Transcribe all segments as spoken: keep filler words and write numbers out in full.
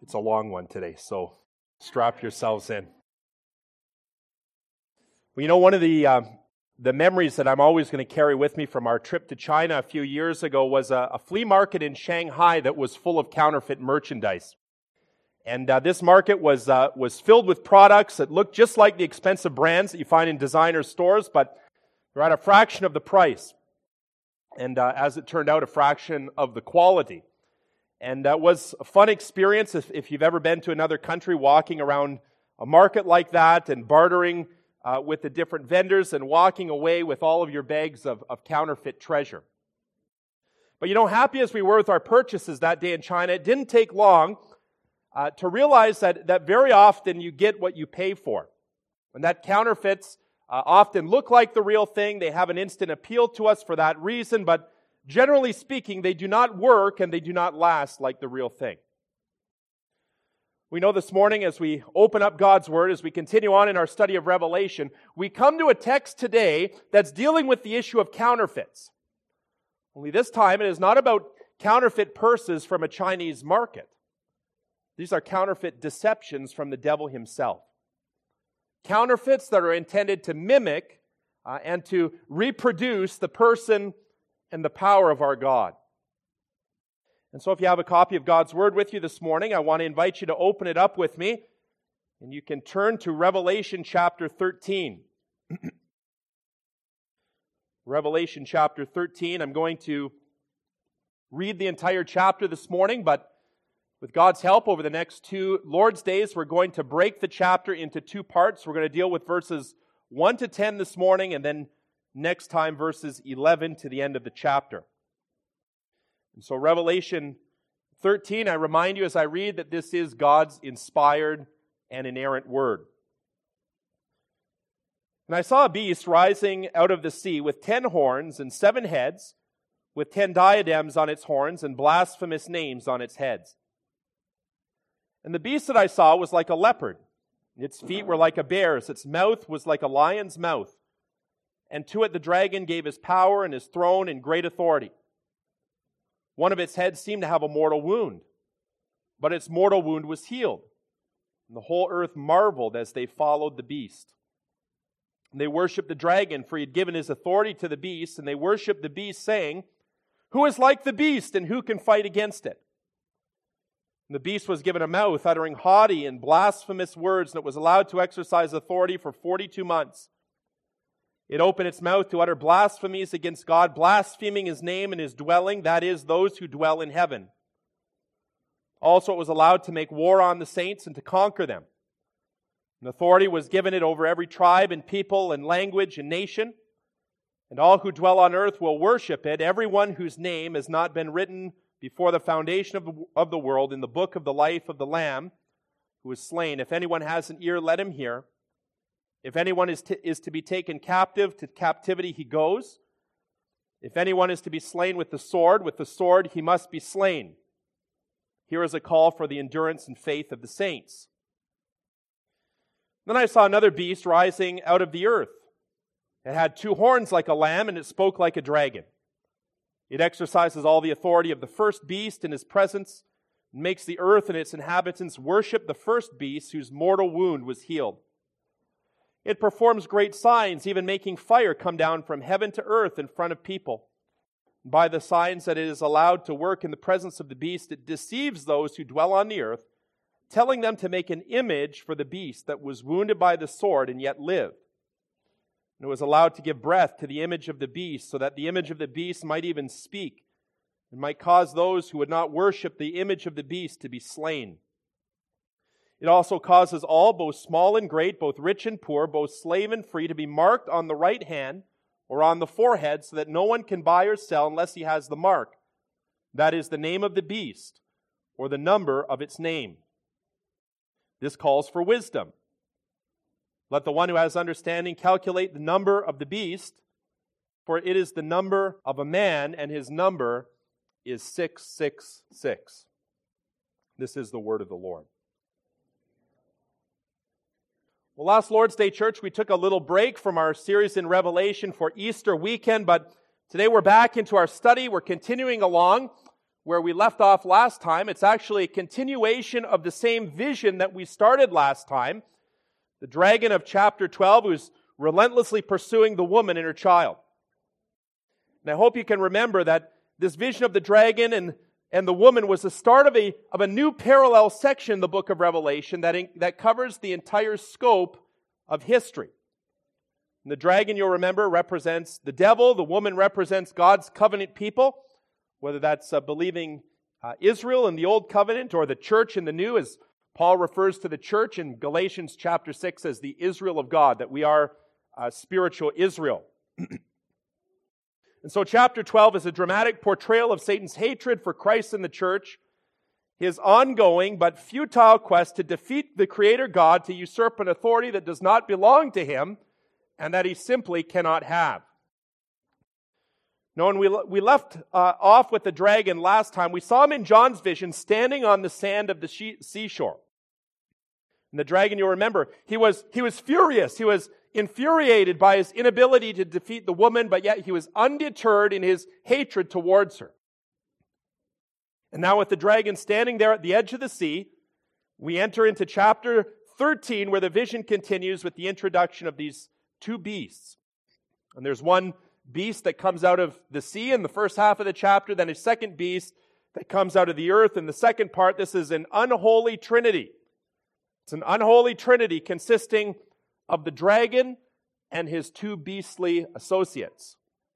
It's a long one today, so strap yourselves in. Well, you know, one of the uh, the memories that I'm always going to carry with me from our trip to China a few years ago was a, a flea market in Shanghai that was full of counterfeit merchandise. And uh, this market was uh, was filled with products that looked just like the expensive brands that you find in designer stores, but they're at a fraction of the price. And uh, as it turned out, a fraction of the quality. And that was a fun experience if, if you've ever been to another country, walking around a market like that and bartering uh, with the different vendors and walking away with all of your bags of, of counterfeit treasure. But you know, happy as we were with our purchases that day in China, it didn't take long uh, to realize that, that very often you get what you pay for. And that counterfeits uh, often look like the real thing. They have an instant appeal to us for that reason, but generally speaking, they do not work and they do not last like the real thing. We know this morning as we open up God's Word, as we continue on in our study of Revelation, we come to a text today that's dealing with the issue of counterfeits. Only this time it is not about counterfeit purses from a Chinese market. These are counterfeit deceptions from the devil himself. Counterfeits that are intended to mimic uh, and to reproduce the person and the power of our God. And so if you have a copy of God's Word with you this morning, I want to invite you to open it up with me, and you can turn to Revelation chapter thirteen. Revelation chapter thirteen. I'm going to read the entire chapter this morning, but with God's help, over the next two Lord's Days, we're going to break the chapter into two parts. We're going to deal with verses one to ten this morning, and then next time, verses eleven to the end of the chapter. And so Revelation thirteen, I remind you as I read that this is God's inspired and inerrant word. And I saw a beast rising out of the sea with ten horns and seven heads, with ten diadems on its horns and blasphemous names on its heads. And the beast that I saw was like a leopard. Its feet were like a bear's. Its mouth was like a lion's mouth. And to it the dragon gave his power and his throne and great authority. One of its heads seemed to have a mortal wound, but its mortal wound was healed. And the whole earth marveled as they followed the beast. And they worshipped the dragon, for he had given his authority to the beast, and they worshipped the beast, saying, "Who is like the beast, and who can fight against it?" And the beast was given a mouth, uttering haughty and blasphemous words, and it was allowed to exercise authority for forty-two months. It opened its mouth to utter blasphemies against God, blaspheming his name and his dwelling, that is, those who dwell in heaven. Also it was allowed to make war on the saints and to conquer them. And authority was given it over every tribe and people and language and nation. And all who dwell on earth will worship it, everyone whose name has not been written before the foundation of the, of the world in the book of the life of the Lamb who was slain. If anyone has an ear, let him hear. If anyone is to, is to be taken captive, to captivity he goes. If anyone is to be slain with the sword, with the sword he must be slain. Here is a call for the endurance and faith of the saints. Then I saw another beast rising out of the earth. It had two horns like a lamb, and it spoke like a dragon. It exercises all the authority of the first beast in his presence, and makes the earth and its inhabitants worship the first beast whose mortal wound was healed. It performs great signs, even making fire come down from heaven to earth in front of people. By the signs that it is allowed to work in the presence of the beast, it deceives those who dwell on the earth, telling them to make an image for the beast that was wounded by the sword and yet lived. And it was allowed to give breath to the image of the beast, so that the image of the beast might even speak, and might cause those who would not worship the image of the beast to be slain. It also causes all, both small and great, both rich and poor, both slave and free, to be marked on the right hand or on the forehead, so that no one can buy or sell unless he has the mark. That is the name of the beast, or the number of its name. This calls for wisdom. Let the one who has understanding calculate the number of the beast, for it is the number of a man, and his number is six six six. This is the word of the Lord. Well, last Lord's Day, church, we took a little break from our series in Revelation for Easter weekend, but today we're back into our study. We're continuing along where we left off last time. It's actually a continuation of the same vision that we started last time. The dragon of chapter twelve who's relentlessly pursuing the woman and her child. And I hope you can remember that this vision of the dragon and, and the woman was the start of a, of a new parallel section in the book of Revelation that, in, that covers the entire scope of history. And the dragon, you'll remember, represents the devil. The woman represents God's covenant people, whether that's uh, believing uh, Israel in the old covenant or the church in the new, as Paul refers to the church in Galatians chapter six as the Israel of God, that we are uh, spiritual Israel. And so chapter twelve is a dramatic portrayal of Satan's hatred for Christ and the church, his ongoing but futile quest to defeat the Creator God, to usurp an authority that does not belong to him and that he simply cannot have. Now, when we, we left uh, off with the dragon last time, we saw him in John's vision standing on the sand of the she- seashore. And the dragon, you'll remember, he was, he was furious. He was infuriated by his inability to defeat the woman, but yet he was undeterred in his hatred towards her. And now with the dragon standing there at the edge of the sea, we enter into chapter thirteen, where the vision continues with the introduction of these two beasts. And there's one beast that comes out of the sea in the first half of the chapter, then a second beast that comes out of the earth in the second part. This is an unholy trinity. It's an unholy trinity consisting of the dragon and his two beastly associates.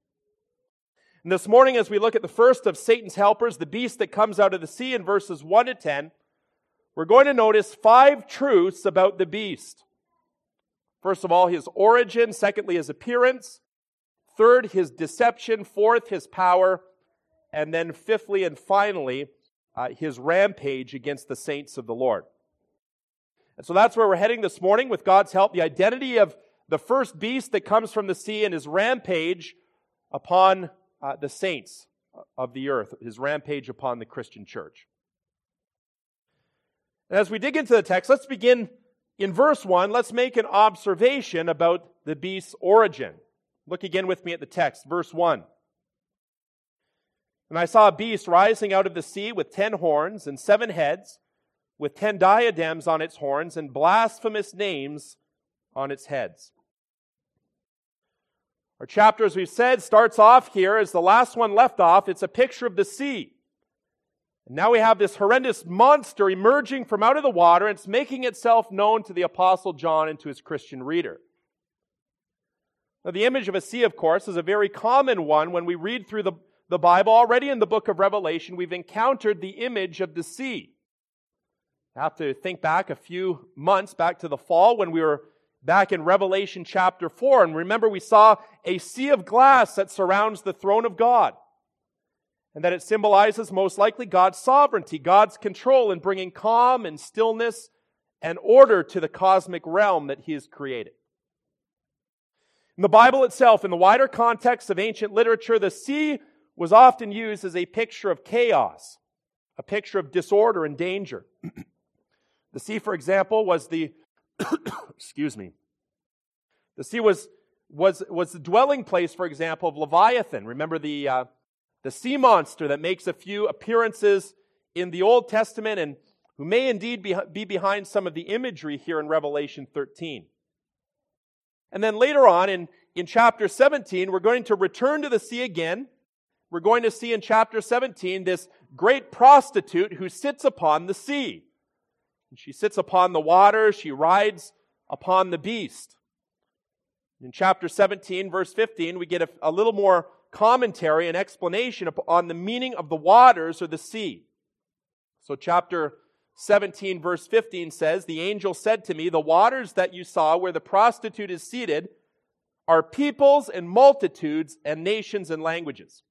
And this morning, as we look at the first of Satan's helpers, the beast that comes out of the sea, in verses one to ten, we're going to notice five truths about the beast. First of all, his origin. Secondly, his appearance. Third, his deception. Fourth, his power. And then fifthly and finally, uh, his rampage against the saints of the Lord. And so that's where we're heading this morning with God's help. The identity of the first beast that comes from the sea and his rampage upon uh, the saints of the earth. His rampage upon the Christian church. And as we dig into the text, let's begin in verse one. Let's make an observation about the beast's origin. Look again with me at the text, verse one. And I saw a beast rising out of the sea with ten horns and seven heads, with ten diadems on its horns and blasphemous names on its heads. Our chapter, as we've said, starts off here as the last one left off. It's a picture of the sea. And now we have this horrendous monster emerging from out of the water, and it's making itself known to the Apostle John and to his Christian reader. Now, the image of a sea, of course, is a very common one. When we read through the, the Bible, already in the book of Revelation, we've encountered the image of the sea. I have to think back a few months, back to the fall, when we were back in Revelation chapter four. And remember, we saw a sea of glass that surrounds the throne of God. And that it symbolizes most likely God's sovereignty, God's control in bringing calm and stillness and order to the cosmic realm that He has created. In the Bible itself, in the wider context of ancient literature, the sea was often used as a picture of chaos, a picture of disorder and danger. The sea, for example, was the excuse me. The sea was was was the dwelling place, for example, of Leviathan. Remember the uh, the sea monster that makes a few appearances in the Old Testament and who may indeed be, be behind some of the imagery here in Revelation thirteen. And then later on in, in chapter seventeen, we're going to return to the sea again. We're going to see in chapter seventeen this great prostitute who sits upon the sea. And she sits upon the water. She rides upon the beast. In chapter seventeen, verse fifteen, we get a, a little more commentary and explanation on the meaning of the waters or the sea. So chapter seventeen, verse fifteen says, "The angel said to me, the waters that you saw where the prostitute is seated are peoples and multitudes and nations and languages."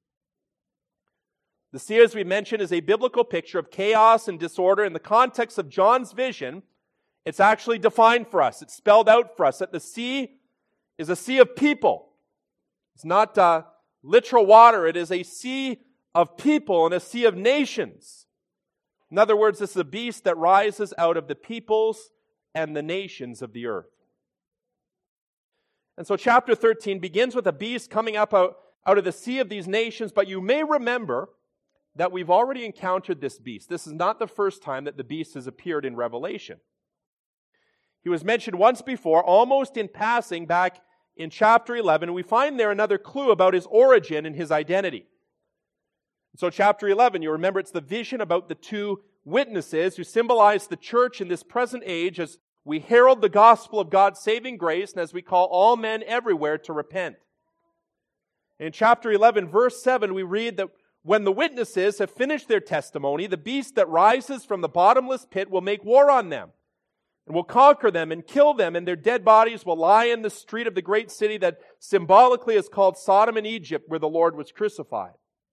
The sea, as we mentioned, is a biblical picture of chaos and disorder. In the context of John's vision, it's actually defined for us. It's spelled out for us that the sea is a sea of people. It's not uh, literal water. It is a sea of people and a sea of nations. In other words, this is a beast that rises out of the peoples and the nations of the earth. And so chapter thirteen begins with a beast coming up out, out of the sea of these nations, but you may remember that we've already encountered this beast. This is not the first time that the beast has appeared in Revelation. He was mentioned once before, almost in passing, back in chapter eleven. We find there another clue about his origin and his identity. So chapter eleven, you remember it's the vision about the two witnesses who symbolize the church in this present age as we herald the gospel of God's saving grace and as we call all men everywhere to repent. In chapter eleven, verse seven, we read that when the witnesses have finished their testimony, the beast that rises from the bottomless pit will make war on them and will conquer them and kill them, and their dead bodies will lie in the street of the great city that symbolically is called Sodom and Egypt, where the Lord was crucified.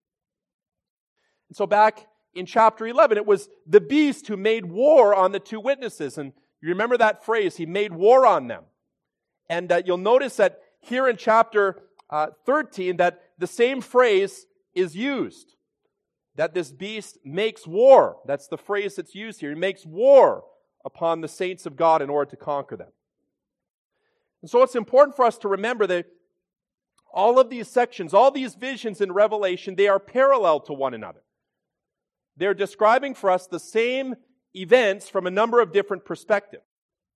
And so back in chapter eleven, it was the beast who made war on the two witnesses. And you remember that phrase, he made war on them. And uh, you'll notice that here in chapter uh, thirteen, that the same phrase is used. That this beast makes war. That's the phrase that's used here. He makes war upon the saints of God in order to conquer them. And so it's important for us to remember that all of these sections, all these visions in Revelation, they are parallel to one another. They're describing for us the same events from a number of different perspectives.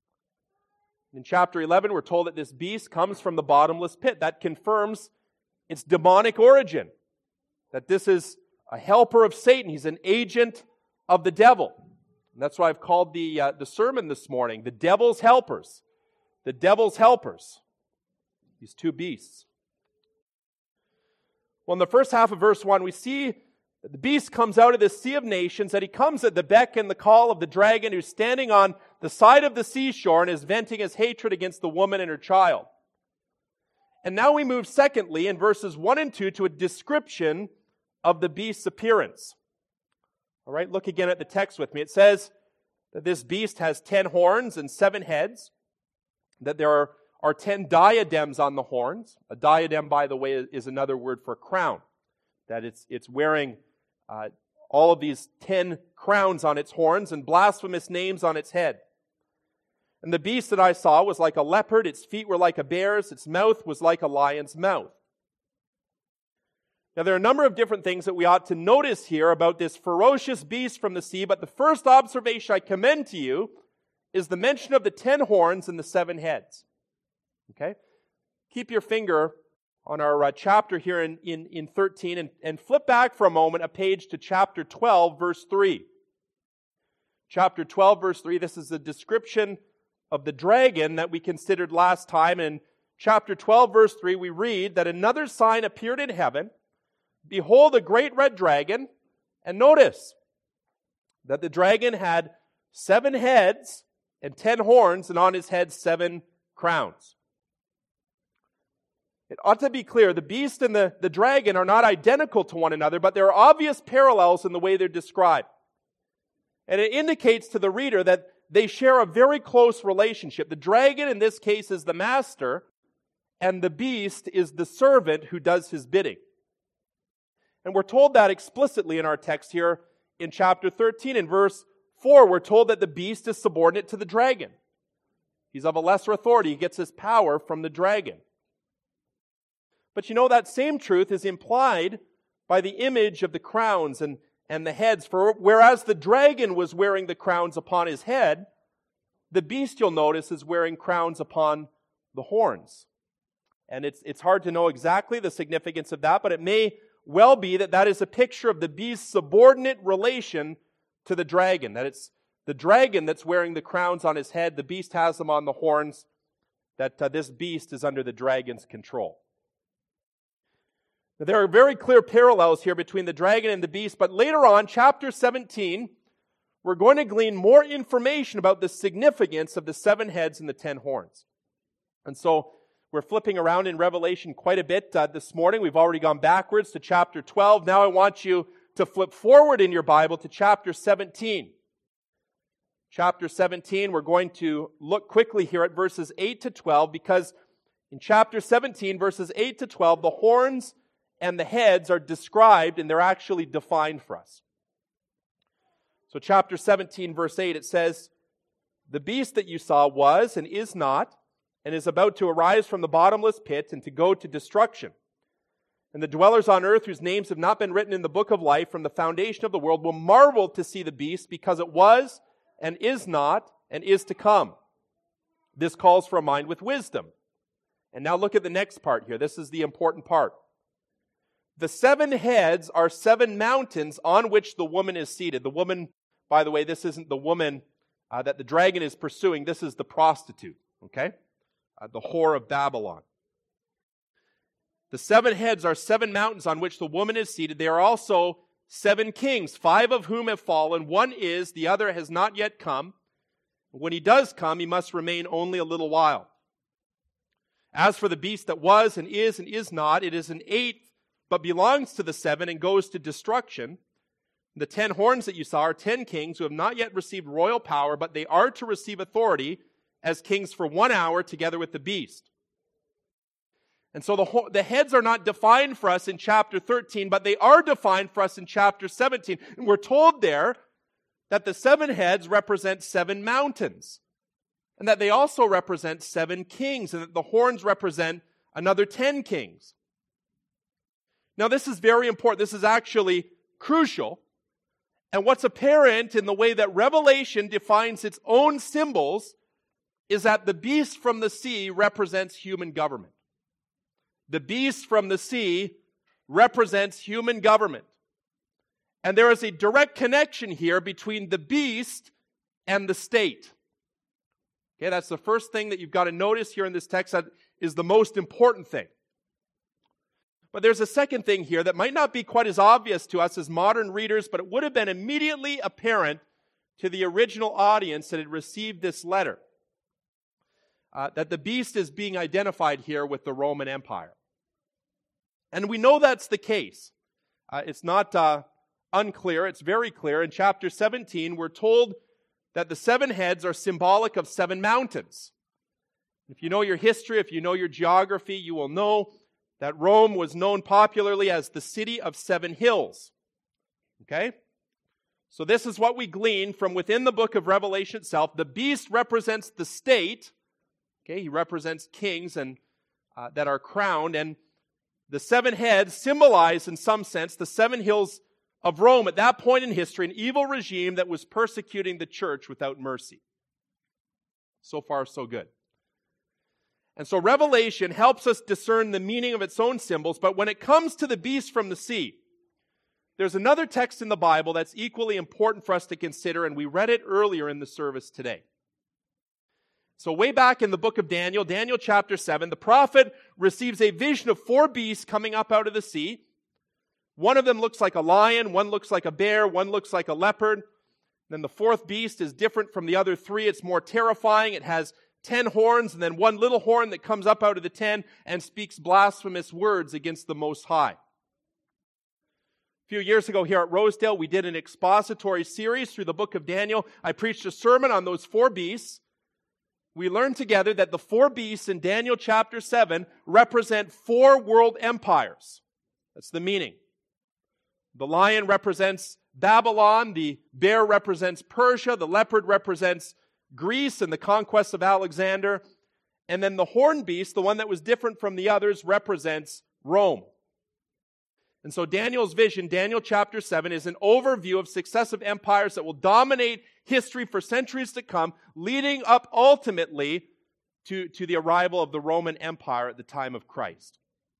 In chapter eleven, we're told that this beast comes from the bottomless pit. That confirms its demonic origin. That this is a helper of Satan. He's an agent of the devil. And that's why I've called the, uh, the sermon this morning, The Devil's Helpers. The Devil's Helpers. These two beasts. Well, in the first half of verse one, we see that the beast comes out of this sea of nations, that he comes at the beck and the call of the dragon who's standing on the side of the seashore and is venting his hatred against the woman and her child. And now we move secondly in verses one and two to a description of the beast's appearance. All right, look again at the text with me. It says that this beast has ten horns and seven heads, that there are, are ten diadems on the horns. A diadem, by the way, is another word for crown. That it's, it's wearing uh, all of these ten crowns on its horns and blasphemous names on its head. And the beast that I saw was like a leopard, its feet were like a bear's, its mouth was like a lion's mouth. Now, there are a number of different things that we ought to notice here about this ferocious beast from the sea, but the first observation I commend to you is the mention of the ten horns and the seven heads. Okay? Keep your finger on our uh, chapter here in, in, in thirteen and, and flip back for a moment a page to chapter twelve, verse three. Chapter twelve, verse three, this is the description of the dragon that we considered last time. In chapter twelve, verse three, we read that another sign appeared in heaven. Behold, a great red dragon. And notice that the dragon had seven heads and ten horns, and on his head seven crowns. It ought to be clear, the beast and the, the dragon are not identical to one another, but there are obvious parallels in the way they're described. And it indicates to the reader that they share a very close relationship. The dragon, in this case, is the master, and the beast is the servant who does his bidding. And we're told that explicitly in our text here in chapter thirteen. In verse four, we're told that the beast is subordinate to the dragon. He's of a lesser authority. He gets his power from the dragon. But you know, that same truth is implied by the image of the crowns and, and the heads. For whereas the dragon was wearing the crowns upon his head, the beast, you'll notice, is wearing crowns upon the horns. And it's, it's hard to know exactly the significance of that, but it may well be that that is a picture of the beast's subordinate relation to the dragon. That it's the dragon that's wearing the crowns on his head, the beast has them on the horns, that uh, this beast is under the dragon's control. Now, there are very clear parallels here between the dragon and the beast, but later on, chapter seventeen, we're going to glean more information about the significance of the seven heads and the ten horns. And so, we're flipping around in Revelation quite a bit uh, this morning. We've already gone backwards to chapter twelve. Now I want you to flip forward in your Bible to chapter seventeen. Chapter seventeen, we're going to look quickly here at verses eight to twelve, because in chapter seventeen, verses eight to twelve, the horns and the heads are described and they're actually defined for us. So chapter seventeen, verse eight, it says, "The beast that you saw was and is not, and is about to arise from the bottomless pit and to go to destruction. And the dwellers on earth whose names have not been written in the book of life from the foundation of the world will marvel to see the beast, because it was and is not and is to come. This calls for a mind with wisdom. And now look at the next part here. This is the important part. The seven heads are seven mountains on which the woman is seated. The woman, by the way, this isn't the woman uh, that the dragon is pursuing. This is the prostitute, okay? Uh, the whore of Babylon. The seven heads are seven mountains on which the woman is seated. They are also seven kings, five of whom have fallen. One is, the other has not yet come. When he does come, he must remain only a little while. As for the beast that was and is and is not, it is an eighth, but belongs to the seven and goes to destruction. The ten horns that you saw are ten kings who have not yet received royal power, but they are to receive authority as kings for one hour together with the beast. And so the, the heads are not defined for us in chapter thirteen, but they are defined for us in chapter seventeen. And we're told there that the seven heads represent seven mountains, and that they also represent seven kings, and that the horns represent another ten kings. Now this is very important. This is actually crucial. And what's apparent in the way that Revelation defines its own symbols is that the beast from the sea represents human government. The beast from the sea represents human government. And there is a direct connection here between the beast and the state. Okay, that's the first thing that you've got to notice here in this text. That is the most important thing. But there's a second thing here that might not be quite as obvious to us as modern readers, but it would have been immediately apparent to the original audience that had received this letter. Uh, that the beast is being identified here with the Roman Empire. And we know that's the case. Uh, it's not uh, unclear, it's very clear. In chapter seventeen, we're told that the seven heads are symbolic of seven mountains. If you know your history, if you know your geography, you will know that Rome was known popularly as the city of seven hills. Okay? So this is what we glean from within the book of Revelation itself. The beast represents the state. Okay, he represents kings and uh, that are crowned, and the seven heads symbolize, in some sense, the seven hills of Rome at that point in history, an evil regime that was persecuting the church without mercy. So far, so good. And so Revelation helps us discern the meaning of its own symbols, but when it comes to the beast from the sea, there's another text in the Bible that's equally important for us to consider, and we read it earlier in the service today. So way back in the book of Daniel, Daniel chapter seven, the prophet receives a vision of four beasts coming up out of the sea. One of them looks like a lion, one looks like a bear, one looks like a leopard. Then the fourth beast is different from the other three. It's more terrifying. It has ten horns, and then one little horn that comes up out of the ten and speaks blasphemous words against the Most High. A few years ago here at Rosedale, we did an expository series through the book of Daniel. I preached a sermon on those four beasts. We learned together that the four beasts in Daniel chapter seven represent four world empires. That's the meaning. The lion represents Babylon, the bear represents Persia, the leopard represents Greece and the conquest of Alexander, and then the horned beast, the one that was different from the others, represents Rome. And so Daniel's vision, Daniel chapter seven, is an overview of successive empires that will dominate history for centuries to come, leading up ultimately to, to the arrival of the Roman Empire at the time of Christ.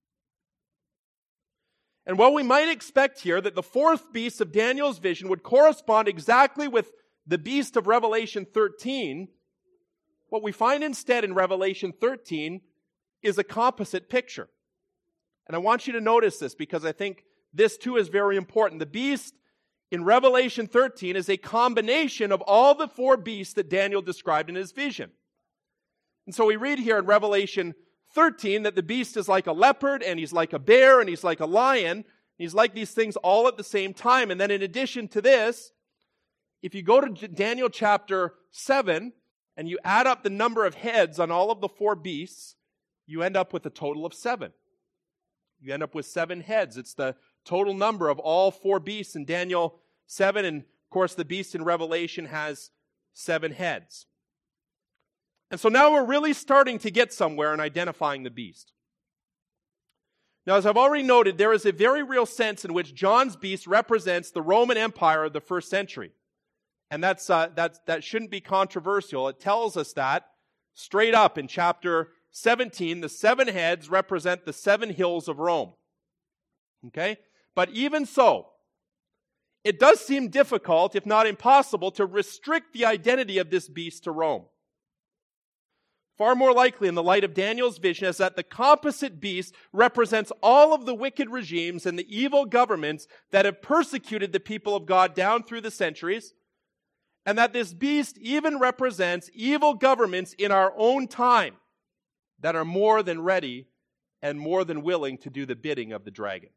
And while we might expect here that the fourth beast of Daniel's vision would correspond exactly with the beast of Revelation thirteen, what we find instead in Revelation thirteen is a composite picture. And I want you to notice this because I think this too is very important. The beast in Revelation thirteen is a combination of all the four beasts that Daniel described in his vision. And so we read here in Revelation thirteen that the beast is like a leopard, and he's like a bear, and he's like a lion. He's like these things all at the same time. And then in addition to this, if you go to Daniel chapter seven and you add up the number of heads on all of the four beasts, you end up with a total of seven. You end up with seven heads. It's the total number of all four beasts in Daniel seven. And of course, the beast in Revelation has seven heads. And so now we're really starting to get somewhere in identifying the beast. Now, as I've already noted, there is a very real sense in which John's beast represents the Roman Empire of the first century. And that's, uh, that's, that shouldn't be controversial. It tells us that straight up in chapter seventeen, the seven heads represent the seven hills of Rome. Okay? But even so, it does seem difficult, if not impossible, to restrict the identity of this beast to Rome. Far more likely, in the light of Daniel's vision, is that the composite beast represents all of the wicked regimes and the evil governments that have persecuted the people of God down through the centuries, and that this beast even represents evil governments in our own time that are more than ready and more than willing to do the bidding of the dragon.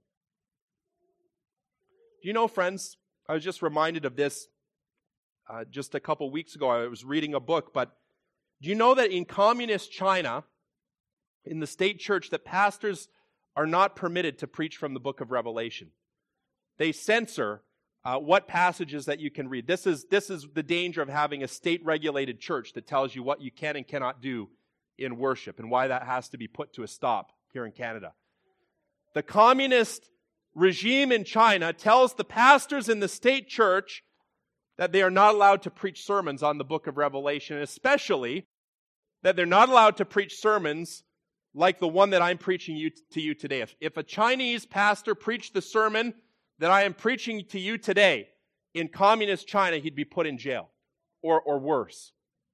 Do you know, friends, I was just reminded of this uh, just a couple weeks ago. I was reading a book, but do you know that in communist China, in the state church, that pastors are not permitted to preach from the book of Revelation? They censor uh, what passages that you can read. This is, this is the danger of having a state-regulated church that tells you what you can and cannot do in worship, and why that has to be put to a stop here in Canada. The communist regime in China tells the pastors in the state church that they are not allowed to preach sermons on the book of Revelation, especially that they're not allowed to preach sermons like the one that I'm preaching you, to you today. If, if a Chinese pastor preached the sermon that I am preaching to you today in communist China, he'd be put in jail, or, or worse.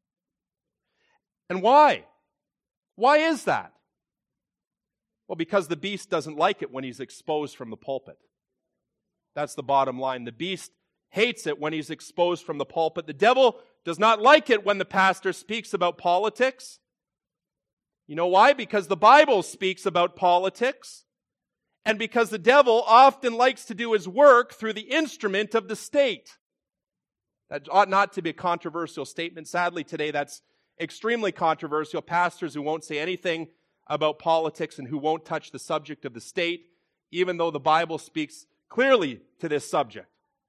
And why? Why is that? Well, because the beast doesn't like it when he's exposed from the pulpit. That's the bottom line. The beast hates it when he's exposed from the pulpit. The devil does not like it when the pastor speaks about politics. You know why? Because the Bible speaks about politics, and because the devil often likes to do his work through the instrument of the state. That ought not to be a controversial statement. Sadly, today that's extremely controversial. Pastors who won't say anything about politics and who won't touch the subject of the state, even though the Bible speaks clearly to this subject.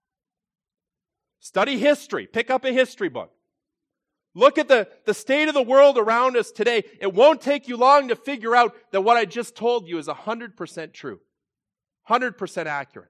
Study history. Pick up a history book. Look at the, the state of the world around us today. It won't take you long to figure out that what I just told you is one hundred percent true. one hundred percent accurate.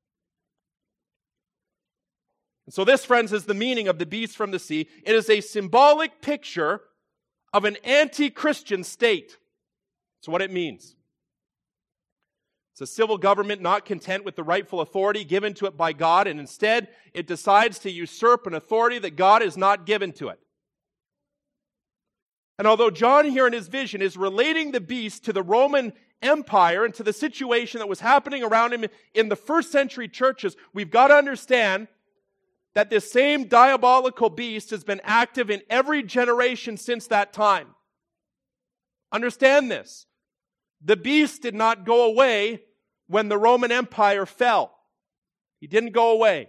And so this, friends, is the meaning of the beast from the sea. It is a symbolic picture of an anti-Christian state. That's what it means. It's a civil government not content with the rightful authority given to it by God, and instead it decides to usurp an authority that God has not given to it. And although John here in his vision is relating the beast to the Roman Empire and to the situation that was happening around him in the first century churches, we've got to understand that this same diabolical beast has been active in every generation since that time. Understand this. The beast did not go away when the Roman Empire fell. He didn't go away.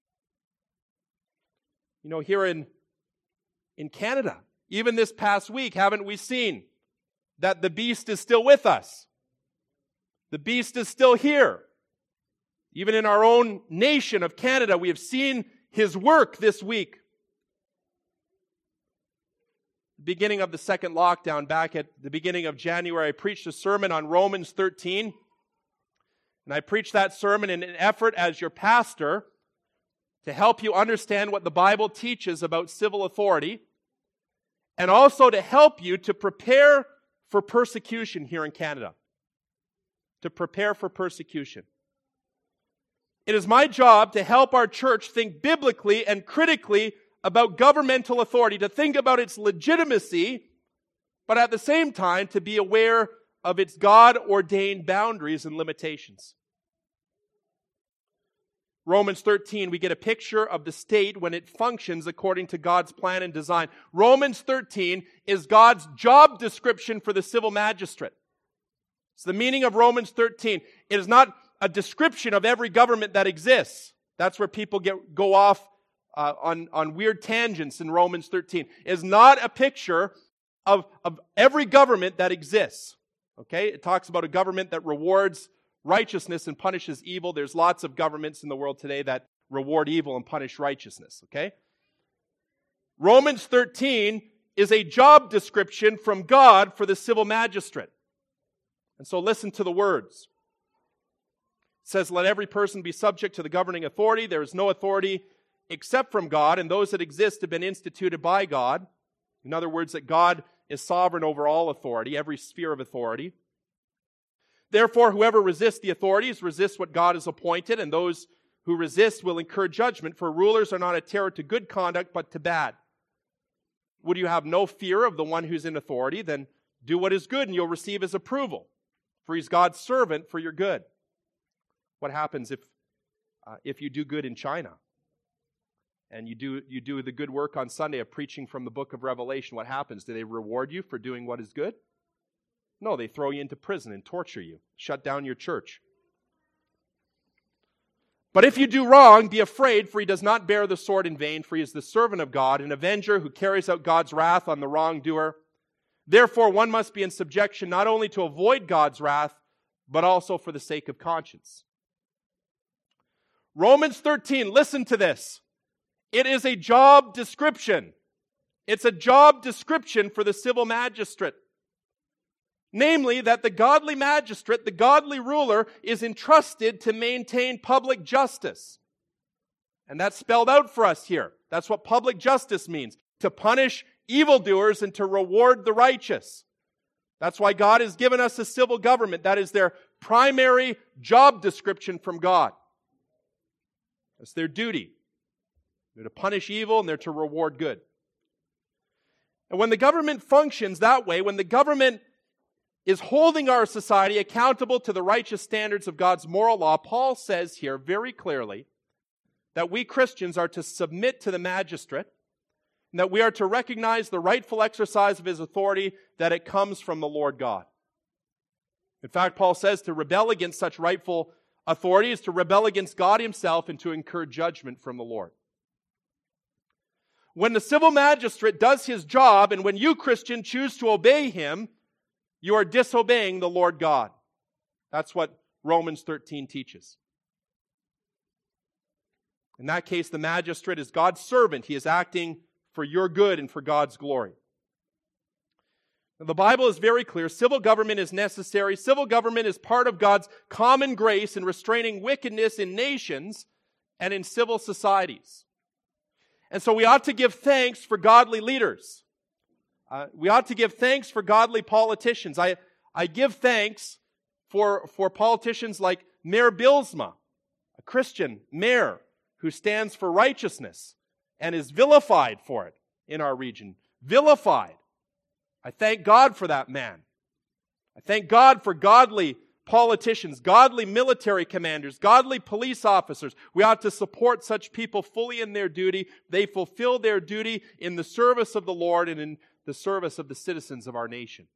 You know, here in, in Canada, even this past week, haven't we seen that the beast is still with us? The beast is still here. Even in our own nation of Canada, we have seen his work this week. Beginning of the second lockdown, back at the beginning of January, I preached a sermon on Romans thirteen. And I preached that sermon in an effort as your pastor to help you understand what the Bible teaches about civil authority, and also to help you to prepare for persecution here in Canada. To prepare for persecution. It is my job to help our church think biblically and critically about governmental authority, to think about its legitimacy, but at the same time to be aware of its God-ordained boundaries and limitations. Romans thirteen, we get a picture of the state when it functions according to God's plan and design. Romans thirteen is God's job description for the civil magistrate. It's the meaning of Romans thirteen. It is not a description of every government that exists. That's where people get go off uh, on, on weird tangents in Romans thirteen. It is not a picture of, of every government that exists. Okay? It talks about a government that rewards righteousness and punishes evil. There's lots of governments in the world today that reward evil and punish righteousness. Okay? Romans thirteen is a job description from God for the civil magistrate. And so listen to the words. says, let every person be subject to the governing authority. There is no authority except from God, and those that exist have been instituted by God. In other words, that God is sovereign over all authority, every sphere of authority. Therefore, whoever resists the authorities resists what God has appointed, and those who resist will incur judgment, for rulers are not a terror to good conduct, but to bad. Would you have no fear of the one who's in authority? Then do what is good, and you'll receive his approval, for he's God's servant for your good. What happens if uh, if you do good in China? And you do you do the good work on Sunday of preaching from the book of Revelation? What happens? Do they reward you for doing what is good? No, they throw you into prison and torture you, shut down your church. But if you do wrong, be afraid, for he does not bear the sword in vain, for he is the servant of God, an avenger who carries out God's wrath on the wrongdoer. Therefore, one must be in subjection not only to avoid God's wrath, but also for the sake of conscience. Romans thirteen, listen to this. It is a job description. It's a job description for the civil magistrate. Namely, that the godly magistrate, the godly ruler, is entrusted to maintain public justice. And that's spelled out for us here. That's what public justice means. To punish evildoers and to reward the righteous. That's why God has given us a civil government. That is their primary job description from God. That's their duty. They're to punish evil and they're to reward good. And when the government functions that way, when the government is holding our society accountable to the righteous standards of God's moral law, Paul says here very clearly that we Christians are to submit to the magistrate, and that we are to recognize the rightful exercise of his authority, that it comes from the Lord God. In fact, Paul says to rebel against such rightful authority is to rebel against God himself and to incur judgment from the Lord. When the civil magistrate does his job, and when you, Christian, choose to obey him, you are disobeying the Lord God. That's what Romans thirteen teaches. In that case, the magistrate is God's servant. He is acting for your good and for God's glory. Now, the Bible is very clear. Civil government is necessary. Civil government is part of God's common grace in restraining wickedness in nations and in civil societies. And so we ought to give thanks for godly leaders. Uh, we ought to give thanks for godly politicians. I, I give thanks for, for politicians like Mayor Bilsma, a Christian mayor who stands for righteousness and is vilified for it in our region. Vilified. I thank God for that man. I thank God for godly politicians, godly military commanders, godly police officers. We ought to support such people fully in their duty. They fulfill their duty in the service of the Lord and in the service of the citizens of our nation.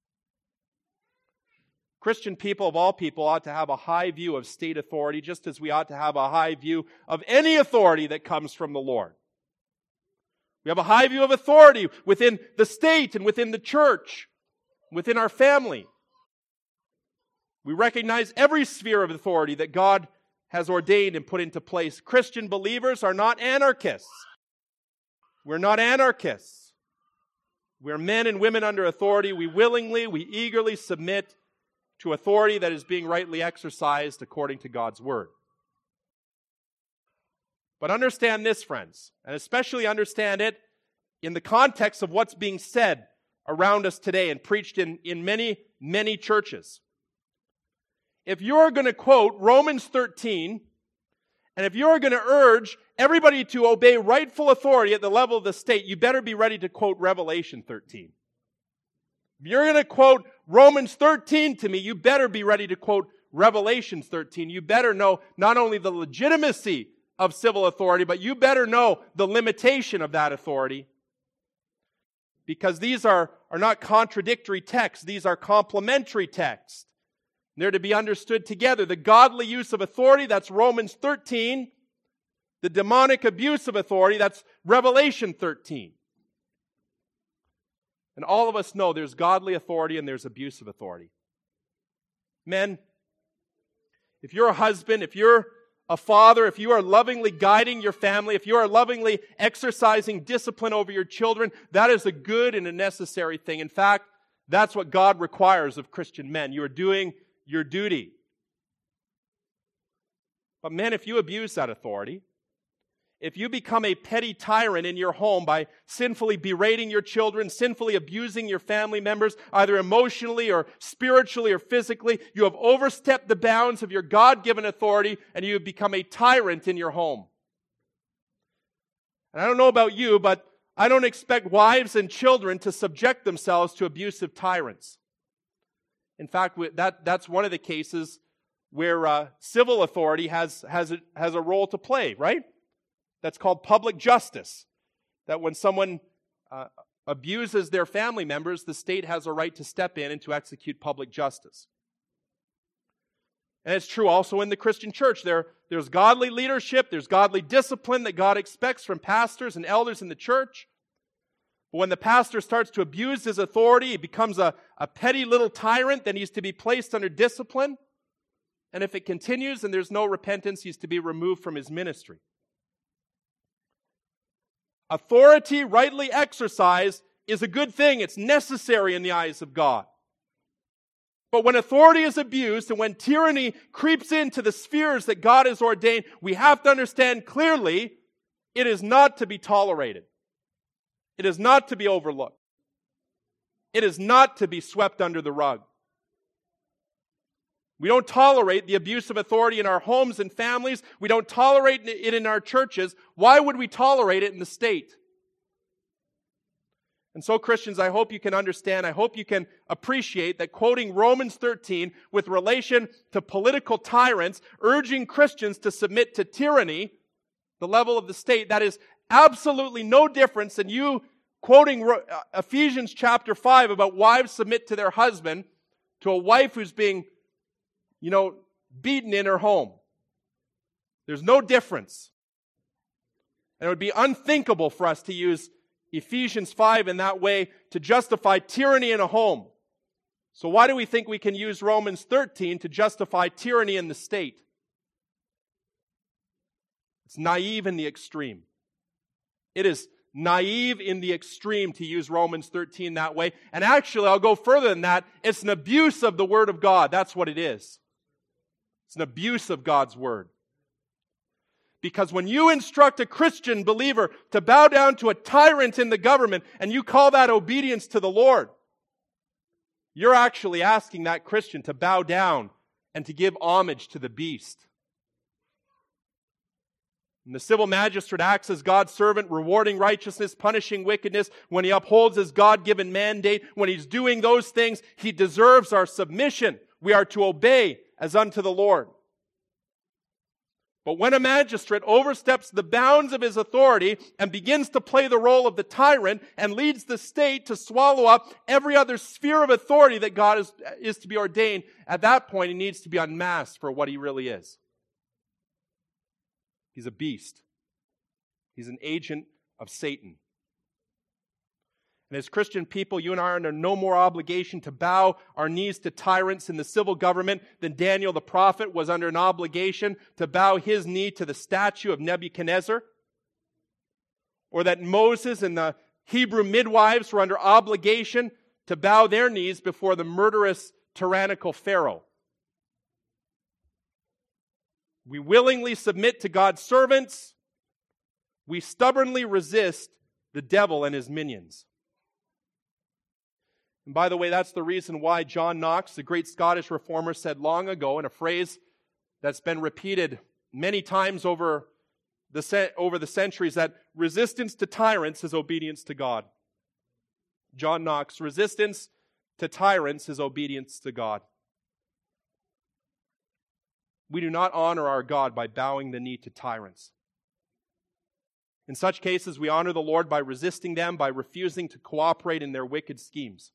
Christian people of all people ought to have a high view of state authority, just as we ought to have a high view of any authority that comes from the Lord. We have a high view of authority within the state and within the church, within our family. We recognize every sphere of authority that God has ordained and put into place. Christian believers are not anarchists. We're not anarchists. We're men and women under authority. We willingly, we eagerly submit to authority that is being rightly exercised according to God's Word. But understand this, friends, and especially understand it in the context of what's being said around us today and preached in, in many, many churches. If you're going to quote Romans thirteen, and if you're going to urge everybody to obey rightful authority at the level of the state, you better be ready to quote Revelation thirteen. If you're going to quote Romans thirteen to me, you better be ready to quote Revelation thirteen. You better know not only the legitimacy of civil authority, but you better know the limitation of that authority. Because these are, are not contradictory texts. These are complementary texts. They're to be understood together. The godly use of authority, that's Romans thirteen. The demonic abuse of authority, that's Revelation thirteen. And all of us know there's godly authority and there's abuse of authority. Men, if you're a husband, if you're a father, if you are lovingly guiding your family, if you are lovingly exercising discipline over your children, that is a good and a necessary thing. In fact, that's what God requires of Christian men. You are doing your duty. But men, if you abuse that authority, if you become a petty tyrant in your home by sinfully berating your children, sinfully abusing your family members, either emotionally or spiritually or physically, you have overstepped the bounds of your God-given authority and you have become a tyrant in your home. And I don't know about you, but I don't expect wives and children to subject themselves to abusive tyrants. In fact, that, that's one of the cases where uh, civil authority has, has, a, has a role to play, right? That's called public justice. That when someone uh, abuses their family members, the state has a right to step in and to execute public justice. And it's true also in the Christian church. There, there's godly leadership, there's godly discipline that God expects from pastors and elders in the church. But when the pastor starts to abuse his authority, he becomes a, a petty little tyrant, then he's to be placed under discipline. And if it continues and there's no repentance, he's to be removed from his ministry. Authority rightly exercised is a good thing. It's necessary in the eyes of God. But when authority is abused and when tyranny creeps into the spheres that God has ordained, we have to understand clearly it is not to be tolerated. It is not to be overlooked. It is not to be swept under the rug. We don't tolerate the abuse of authority in our homes and families. We don't tolerate it in our churches. Why would we tolerate it in the state? And so, Christians, I hope you can understand, I hope you can appreciate that quoting Romans thirteen with relation to political tyrants, urging Christians to submit to tyranny, the level of the state, that is absolutely no difference than you quoting Ephesians chapter five about wives submit to their husband, to a wife who's being you know, beaten in her home. There's no difference. And it would be unthinkable for us to use Ephesians five in that way to justify tyranny in a home. So why do we think we can use Romans thirteen to justify tyranny in the state? It's naive in the extreme. It is naive in the extreme to use Romans thirteen that way. And actually, I'll go further than that. It's an abuse of the Word of God. That's what it is. It's an abuse of God's Word. Because when you instruct a Christian believer to bow down to a tyrant in the government and you call that obedience to the Lord, you're actually asking that Christian to bow down and to give homage to the beast. And the civil magistrate acts as God's servant, rewarding righteousness, punishing wickedness. When he upholds his God-given mandate, when he's doing those things, he deserves our submission. We are to obey as unto the Lord. But when a magistrate oversteps the bounds of his authority and begins to play the role of the tyrant and leads the state to swallow up every other sphere of authority that God is, is to be ordained, at that point he needs to be unmasked for what he really is. He's a beast. He's an agent of Satan. And as Christian people, you and I are under no more obligation to bow our knees to tyrants in the civil government than Daniel the prophet was under an obligation to bow his knee to the statue of Nebuchadnezzar. Or that Moses and the Hebrew midwives were under obligation to bow their knees before the murderous, tyrannical Pharaoh. We willingly submit to God's servants. We stubbornly resist the devil and his minions. And by the way, that's the reason why John Knox, the great Scottish reformer, said long ago in a phrase that's been repeated many times over the, over the centuries, that resistance to tyrants is obedience to God. John Knox, resistance to tyrants is obedience to God. We do not honor our God by bowing the knee to tyrants. In such cases, we honor the Lord by resisting them, by refusing to cooperate in their wicked schemes.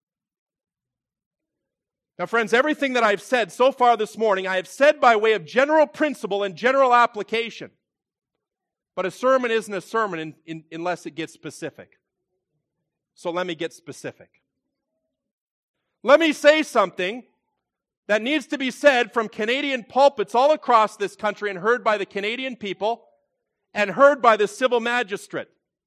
Now, friends, everything that I've said so far this morning, I have said by way of general principle and general application. But a sermon isn't a sermon in, in, unless it gets specific. So let me get specific. Let me say something that needs to be said from Canadian pulpits all across this country and heard by the Canadian people and heard by the civil magistrate.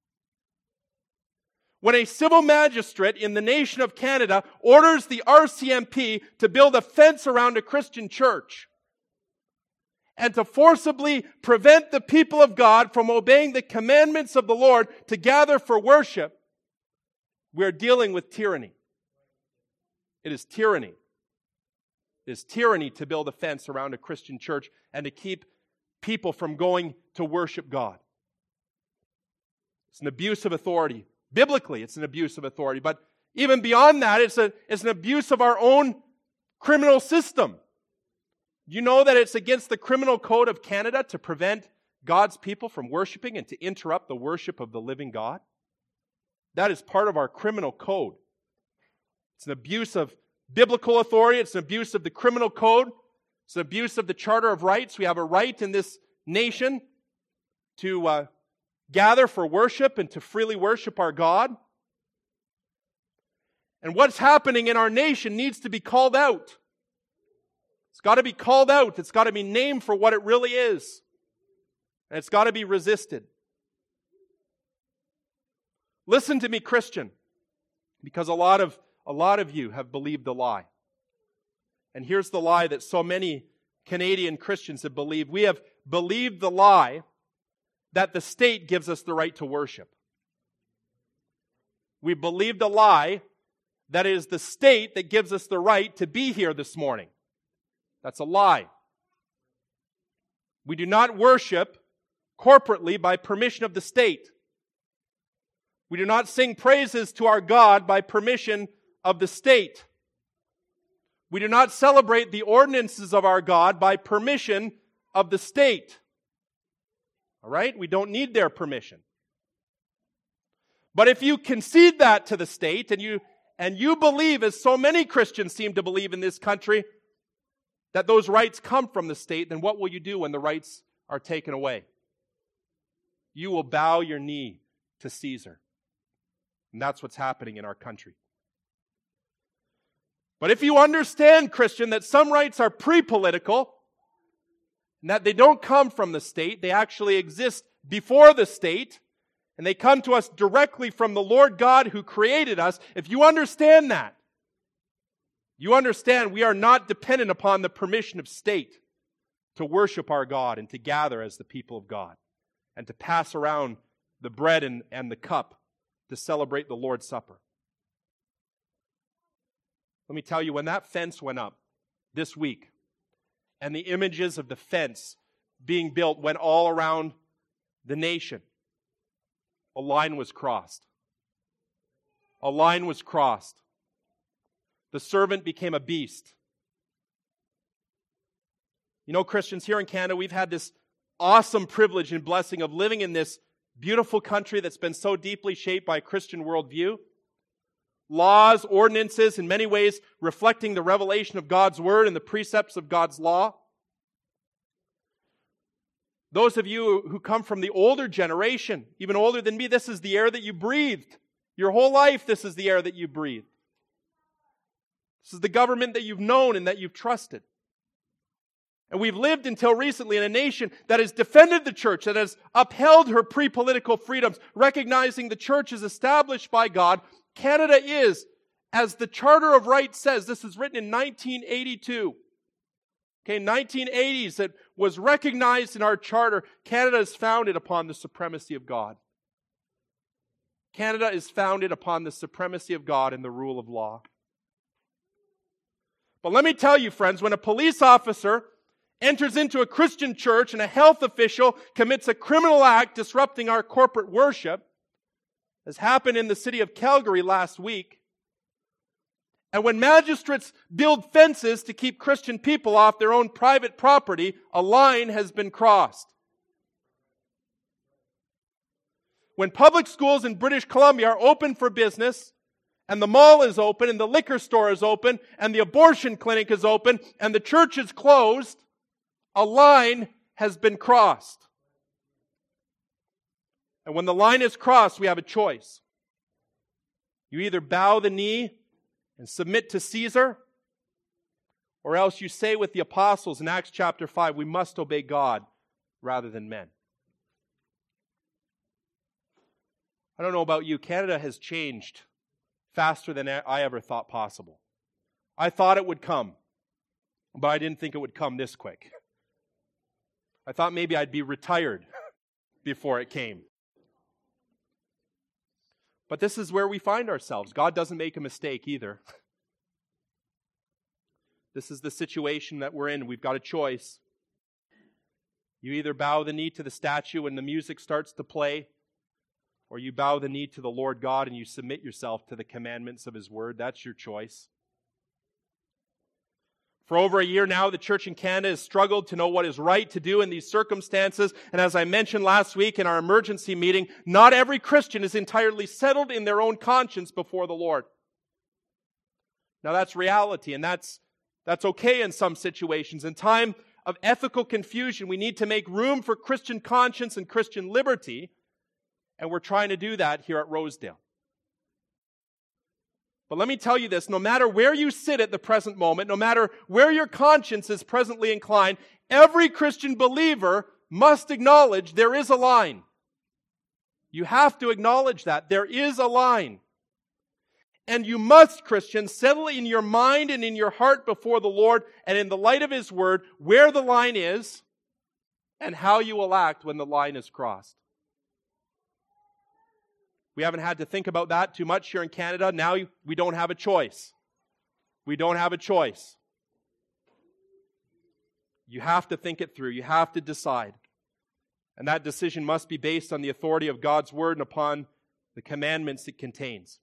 When a civil magistrate in the nation of Canada orders the R C M P to build a fence around a Christian church, and to forcibly prevent the people of God from obeying the commandments of the Lord to gather for worship, we are dealing with tyranny. It is tyranny. It is tyranny to build a fence around a Christian church and to keep people from going to worship God. It's an abuse of authority. Biblically, it's an abuse of authority. But even beyond that, it's, a, it's an abuse of our own criminal system. You know that it's against the criminal code of Canada to prevent God's people from worshiping and to interrupt the worship of the living God? That is part of our criminal code. It's an abuse of biblical authority. It's an abuse of the criminal code. It's an abuse of the Charter of Rights. We have a right in this nation to uh, gather for worship and to freely worship our God. And what's happening in our nation needs to be called out. It's got to be called out. It's got to be named for what it really is. And it's got to be resisted. Listen to me, Christian, because a lot of a lot of you have believed the lie. And here's the lie that so many Canadian Christians have believed. We have believed the lie that the state gives us the right to worship. We believed a lie that it is the state that gives us the right to be here this morning. That's a lie. We do not worship corporately by permission of the state. We do not sing praises to our God by permission of the state. We do not celebrate the ordinances of our God by permission of the state. All right? We don't need their permission. But if you concede that to the state and you and you believe, as so many Christians seem to believe in this country, that those rights come from the state, then what will you do when the rights are taken away? You will bow your knee to Caesar. And that's what's happening in our country. But if you understand, Christian, that some rights are pre-political, and that they don't come from the state, they actually exist before the state, and they come to us directly from the Lord God who created us, if you understand that, you understand we are not dependent upon the permission of state to worship our God and to gather as the people of God and to pass around the bread and, and the cup to celebrate the Lord's Supper. Let me tell you, when that fence went up this week and the images of the fence being built went all around the nation, a line was crossed. A line was crossed. The servant became a beast. You know, Christians, here in Canada, we've had this awesome privilege and blessing of living in this beautiful country that's been so deeply shaped by a Christian worldview. Laws, ordinances, in many ways reflecting the revelation of God's Word and the precepts of God's law. Those of you who come from the older generation, even older than me, this is the air that you breathed. Your whole life, this is the air that you breathed. This is the government that you've known and that you've trusted. And we've lived until recently in a nation that has defended the church, that has upheld her pre-political freedoms, recognizing the church is established by God. Canada is, as the Charter of Rights says, this is written in nineteen eighty-two. Okay, nineteen eighties, it was recognized in our charter. Canada is founded upon the supremacy of God. Canada is founded upon the supremacy of God and the rule of law. But let me tell you, friends, when a police officer enters into a Christian church and a health official commits a criminal act disrupting our corporate worship, as happened in the city of Calgary last week, and when magistrates build fences to keep Christian people off their own private property, a line has been crossed. When public schools in British Columbia are open for business, and the mall is open, and the liquor store is open, and the abortion clinic is open, and the church is closed, a line has been crossed. And when the line is crossed, we have a choice. You either bow the knee and submit to Caesar, or else you say with the apostles in Acts chapter five, we must obey God rather than men. I don't know about you, Canada has changed faster than I ever thought possible. I thought it would come, but I didn't think it would come this quick. I thought maybe I'd be retired before it came. But this is where we find ourselves. God doesn't make a mistake either. This is the situation that we're in. We've got a choice. You either bow the knee to the statue when the music starts to play, or you bow the knee to the Lord God and you submit yourself to the commandments of His Word. That's your choice. For over a year now, the church in Canada has struggled to know what is right to do in these circumstances. And as I mentioned last week in our emergency meeting, not every Christian is entirely settled in their own conscience before the Lord. Now that's reality, and that's, that's okay in some situations. In time of ethical confusion, we need to make room for Christian conscience and Christian liberty, and we're trying to do that here at Rosedale. But let me tell you this, no matter where you sit at the present moment, no matter where your conscience is presently inclined, every Christian believer must acknowledge there is a line. You have to acknowledge that. There is a line. And you must, Christians, settle in your mind and in your heart before the Lord and in the light of His Word where the line is and how you will act when the line is crossed. We haven't had to think about that too much here in Canada. Now we don't have a choice. We don't have a choice. You have to think it through. You have to decide. And that decision must be based on the authority of God's Word and upon the commandments it contains.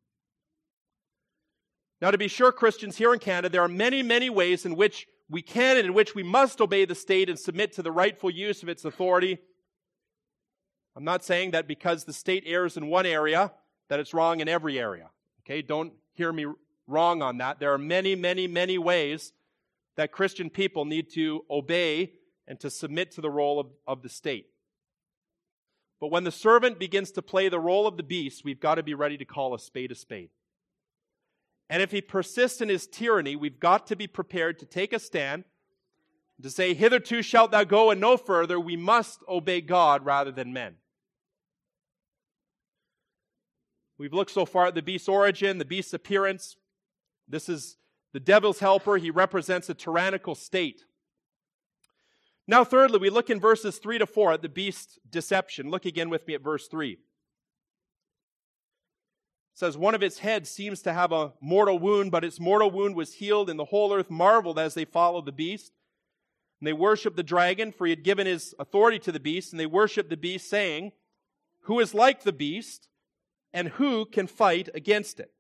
Now, to be sure, Christians here in Canada, there are many, many ways in which we can and in which we must obey the state and submit to the rightful use of its authority. I'm not saying that because the state errs in one area, that it's wrong in every area. Okay, don't hear me wrong on that. There are many, many, many ways that Christian people need to obey and to submit to the role of, of the state. But when the servant begins to play the role of the beast, we've got to be ready to call a spade a spade. And if he persists in his tyranny, we've got to be prepared to take a stand, to say, hitherto shalt thou go and no further. We must obey God rather than men. We've looked so far at the beast's origin, the beast's appearance. This is the devil's helper. He represents a tyrannical state. Now, thirdly, we look in verses three to four at the beast's deception. Look again with me at verse three. It says, one of its heads seems to have a mortal wound, but its mortal wound was healed, and the whole earth marveled as they followed the beast. And they worshiped the dragon, for he had given his authority to the beast, and they worshiped the beast, saying, who is like the beast, and who can fight against it?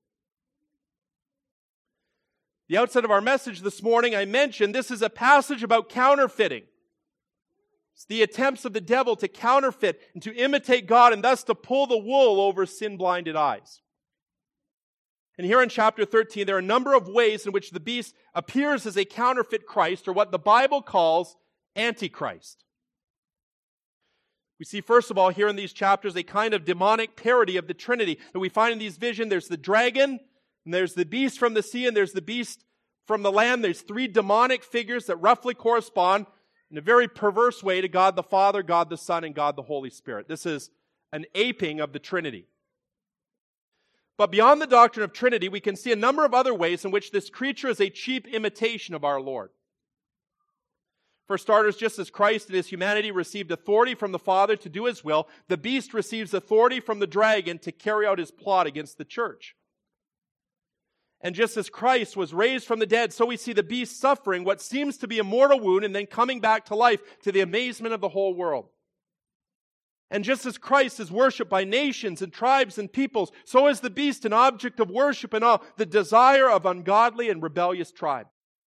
The outset of our message this morning, I mentioned this is a passage about counterfeiting. It's the attempts of the devil to counterfeit and to imitate God and thus to pull the wool over sin-blinded eyes. And here in chapter thirteen, there are a number of ways in which the beast appears as a counterfeit Christ, or what the Bible calls Antichrist. We see, first of all, here in these chapters, a kind of demonic parody of the Trinity that we find in these visions. There's the dragon, and there's the beast from the sea, and there's the beast from the land. There's three demonic figures that roughly correspond in a very perverse way to God the Father, God the Son, and God the Holy Spirit. This is an aping of the Trinity. But beyond the doctrine of Trinity, we can see a number of other ways in which this creature is a cheap imitation of our Lord. For starters, just as Christ in His humanity received authority from the Father to do His will, the beast receives authority from the dragon to carry out his plot against the church. And just as Christ was raised from the dead, so we see the beast suffering what seems to be a mortal wound and then coming back to life to the amazement of the whole world. And just as Christ is worshipped by nations and tribes and peoples, so is the beast an object of worship and all, the desire of ungodly and rebellious tribes.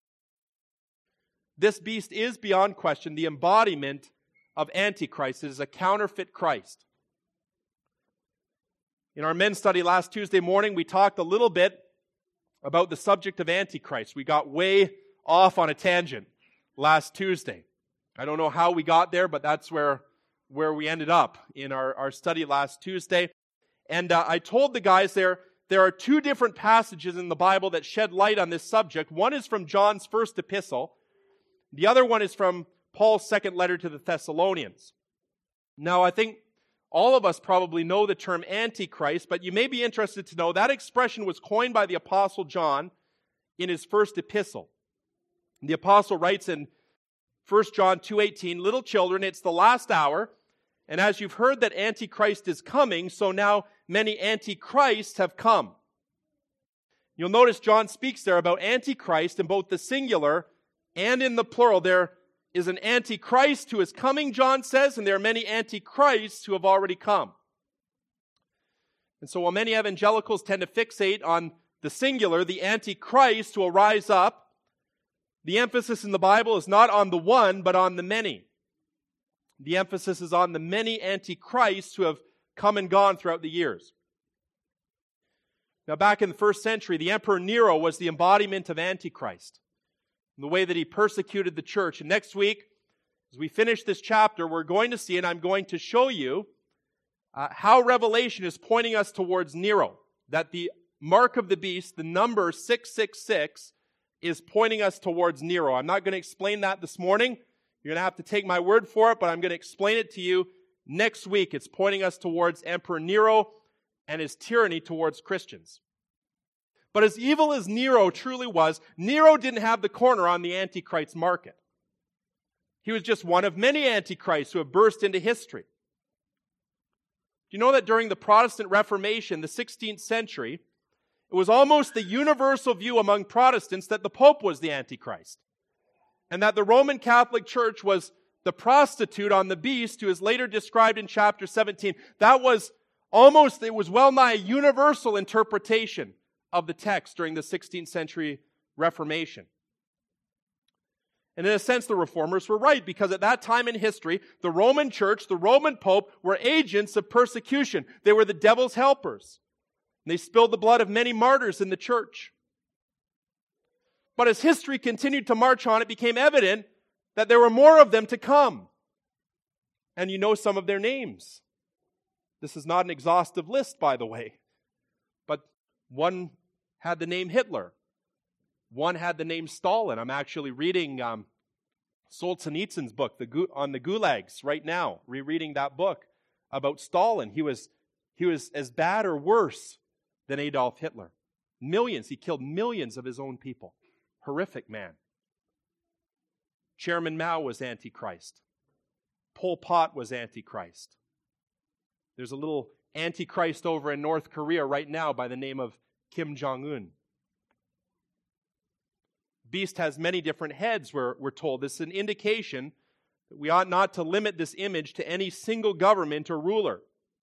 This beast is beyond question the embodiment of Antichrist. It is a counterfeit Christ. In our men's study last Tuesday morning, we talked a little bit about the subject of Antichrist. We got way off on a tangent last Tuesday. I don't know how we got there, but that's where, where we ended up in our, our study last Tuesday. And uh, I told the guys there, there are two different passages in the Bible that shed light on this subject. One is from John's first epistle. The other one is from Paul's second letter to the Thessalonians. Now, I think all of us probably know the term Antichrist, but you may be interested to know that expression was coined by the Apostle John in his first epistle. The Apostle writes in First John two eighteen, little children, it's the last hour, and as you've heard that Antichrist is coming, so now many Antichrists have come. You'll notice John speaks there about Antichrist in both the singular and in the plural. There is an Antichrist who is coming, John says, and there are many Antichrists who have already come. And so while many evangelicals tend to fixate on the singular, the Antichrist who will rise up, the emphasis in the Bible is not on the one, but on the many. The emphasis is on the many Antichrists who have come and gone throughout the years. Now, back in the first century, the Emperor Nero was the embodiment of Antichrist, in the way that he persecuted the church. And next week, as we finish this chapter, we're going to see, and I'm going to show you, uh, how Revelation is pointing us towards Nero. That the mark of the beast, the number six six six, is pointing us towards Nero. I'm not going to explain that this morning. You're going to have to take my word for it, but I'm going to explain it to you next week. It's pointing us towards Emperor Nero and his tyranny towards Christians. But as evil as Nero truly was, Nero didn't have the corner on the Antichrist market. He was just one of many Antichrists who have burst into history. Do you know that during the Protestant Reformation, the sixteenth century, it was almost the universal view among Protestants that the Pope was the Antichrist, and that the Roman Catholic Church was the prostitute on the beast who is later described in chapter seventeen. That was almost, it was well nigh a universal interpretation of the text during the sixteenth century Reformation. And in a sense, the Reformers were right, because at that time in history, the Roman Church, the Roman Pope, were agents of persecution. They were the devil's helpers. And they spilled the blood of many martyrs in the church. But as history continued to march on, it became evident that there were more of them to come. And you know some of their names. This is not an exhaustive list, by the way. But one had the name Hitler. One had the name Stalin. I'm actually reading um, Solzhenitsyn's book the Gu- on the gulags right now, rereading that book about Stalin. He was, he was as bad or worse than Adolf Hitler. Millions. He killed millions of his own people. Horrific man. Chairman Mao was Antichrist. Pol Pot was Antichrist. There's a little Antichrist over in North Korea right now by the name of Kim Jong-un. Beast has many different heads, we're, we're told. This is an indication that we ought not to limit this image to any single government or ruler.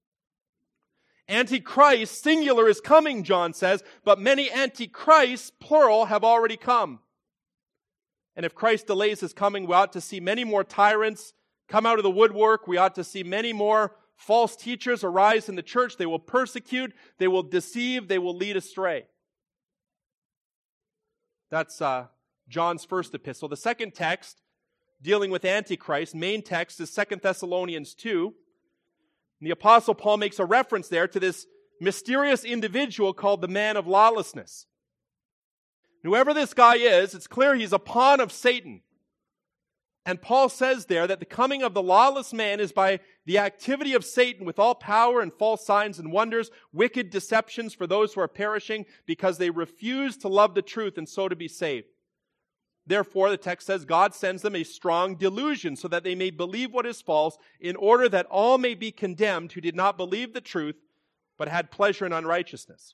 Antichrist, singular, is coming, John says, but many Antichrists, plural, have already come. And if Christ delays his coming, we ought to see many more tyrants come out of the woodwork. We ought to see many more false teachers arise in the church. They will persecute, they will deceive, they will lead astray. That's uh, John's first epistle. The second text, dealing with Antichrist, main text is Second Thessalonians two. And the Apostle Paul makes a reference there to this mysterious individual called the man of lawlessness. Whoever this guy is, it's clear he's a pawn of Satan. And Paul says there that the coming of the lawless man is by the activity of Satan with all power and false signs and wonders, wicked deceptions for those who are perishing because they refuse to love the truth and so to be saved. Therefore, the text says, God sends them a strong delusion so that they may believe what is false, in order that all may be condemned who did not believe the truth, but had pleasure in unrighteousness.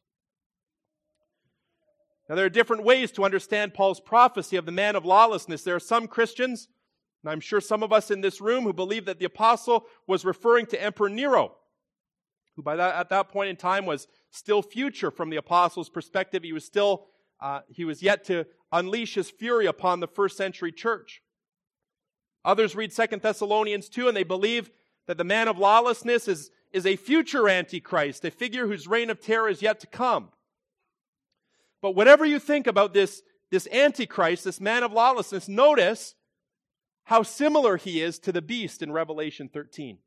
Now, there are different ways to understand Paul's prophecy of the man of lawlessness. There are some Christians, and I'm sure some of us in this room, who believe that the apostle was referring to Emperor Nero, who by that, at that point in time was still future from the apostle's perspective. He was still, uh, he was yet to unleash his fury upon the first century church. Others read Second Thessalonians two, and they believe that the man of lawlessness is, is a future Antichrist, a figure whose reign of terror is yet to come. But whatever you think about this, this Antichrist, this man of lawlessness, notice how similar he is to the beast in Revelation thirteen.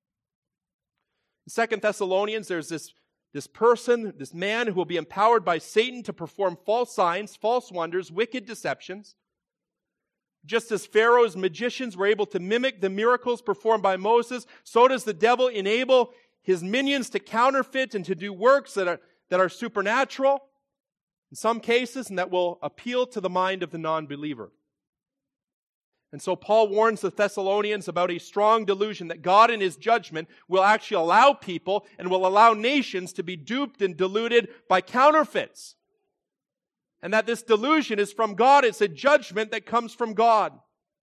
In Second Thessalonians, there's this, this person, this man who will be empowered by Satan to perform false signs, false wonders, wicked deceptions. Just as Pharaoh's magicians were able to mimic the miracles performed by Moses, so does the devil enable his minions to counterfeit and to do works that are, that are supernatural in some cases, and that will appeal to the mind of the non-believer. And so Paul warns the Thessalonians about a strong delusion that God in His judgment will actually allow people and will allow nations to be duped and deluded by counterfeits. And that this delusion is from God. It's a judgment that comes from God.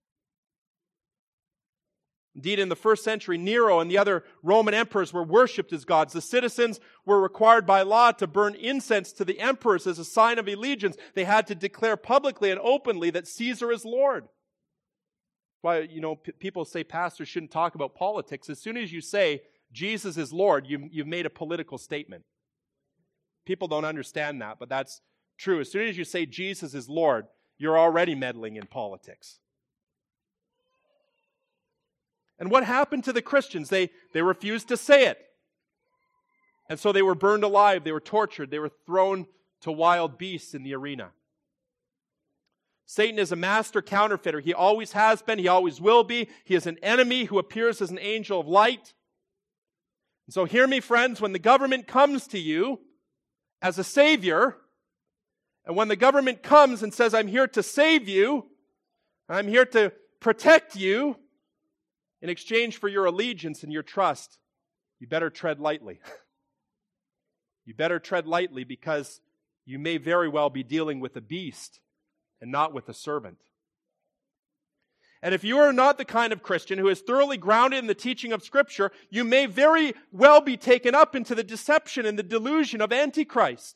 Indeed, in the first century, Nero and the other Roman emperors were worshipped as gods. The citizens were required by law to burn incense to the emperors as a sign of allegiance. They had to declare publicly and openly that Caesar is Lord. Why, you know, p- people say pastors shouldn't talk about politics. As soon as you say Jesus is Lord, you've, you've made a political statement. People don't understand that, but that's true. As soon as you say Jesus is Lord, you're already meddling in politics. And what happened to the Christians? They, they refused to say it. And so they were burned alive, they were tortured, they were thrown to wild beasts in the arena. Satan is a master counterfeiter. He always has been, he always will be. He is an enemy who appears as an angel of light. And so hear me, friends, when the government comes to you as a savior, and when the government comes and says, I'm here to save you, I'm here to protect you, in exchange for your allegiance and your trust, you better tread lightly. You better tread lightly because you may very well be dealing with a beast and not with a servant. And if you are not the kind of Christian who is thoroughly grounded in the teaching of Scripture, you may very well be taken up into the deception and the delusion of Antichrist.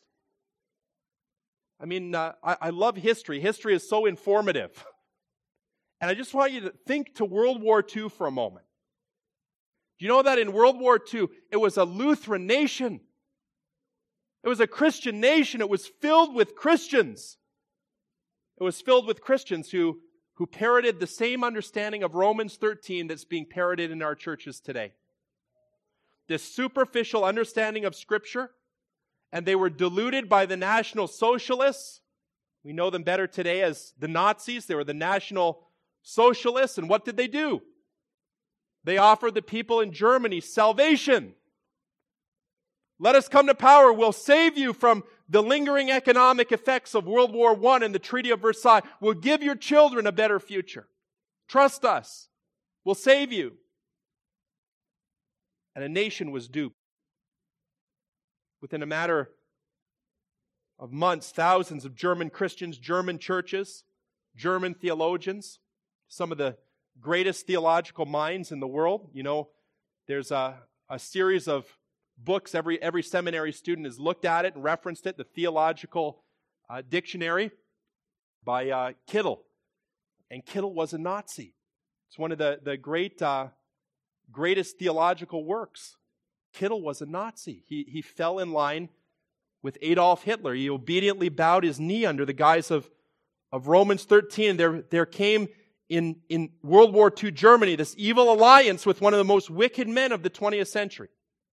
I mean, uh, I, I love history. History is so informative. And I just want you to think to World War Two for a moment. Do you know that in World War Two, it was a Lutheran nation? It was a Christian nation. It was filled with Christians. It was filled with Christians who, who parroted the same understanding of Romans thirteen that's being parroted in our churches today. This superficial understanding of Scripture, and they were deluded by the National Socialists. We know them better today as the Nazis. They were the National Socialists, and what did they do? They offered the people in Germany salvation. Let us come to power. We'll save you from the lingering economic effects of World War One and the Treaty of Versailles. We'll give your children a better future. Trust us. We'll save you. And a nation was duped. Within a matter of months, thousands of German Christians, German churches, German theologians, some of the greatest theological minds in the world. You know, there's a, a series of books. Every, every seminary student has looked at it and referenced it. The Theological uh, Dictionary by uh, Kittel. And Kittel was a Nazi. It's one of the, the great, uh, greatest theological works. Kittel was a Nazi. He, he fell in line with Adolf Hitler. He obediently bowed his knee under the guise of, of Romans thirteen. There, there came in, in World War Two Germany this evil alliance with one of the most wicked men of the twentieth century.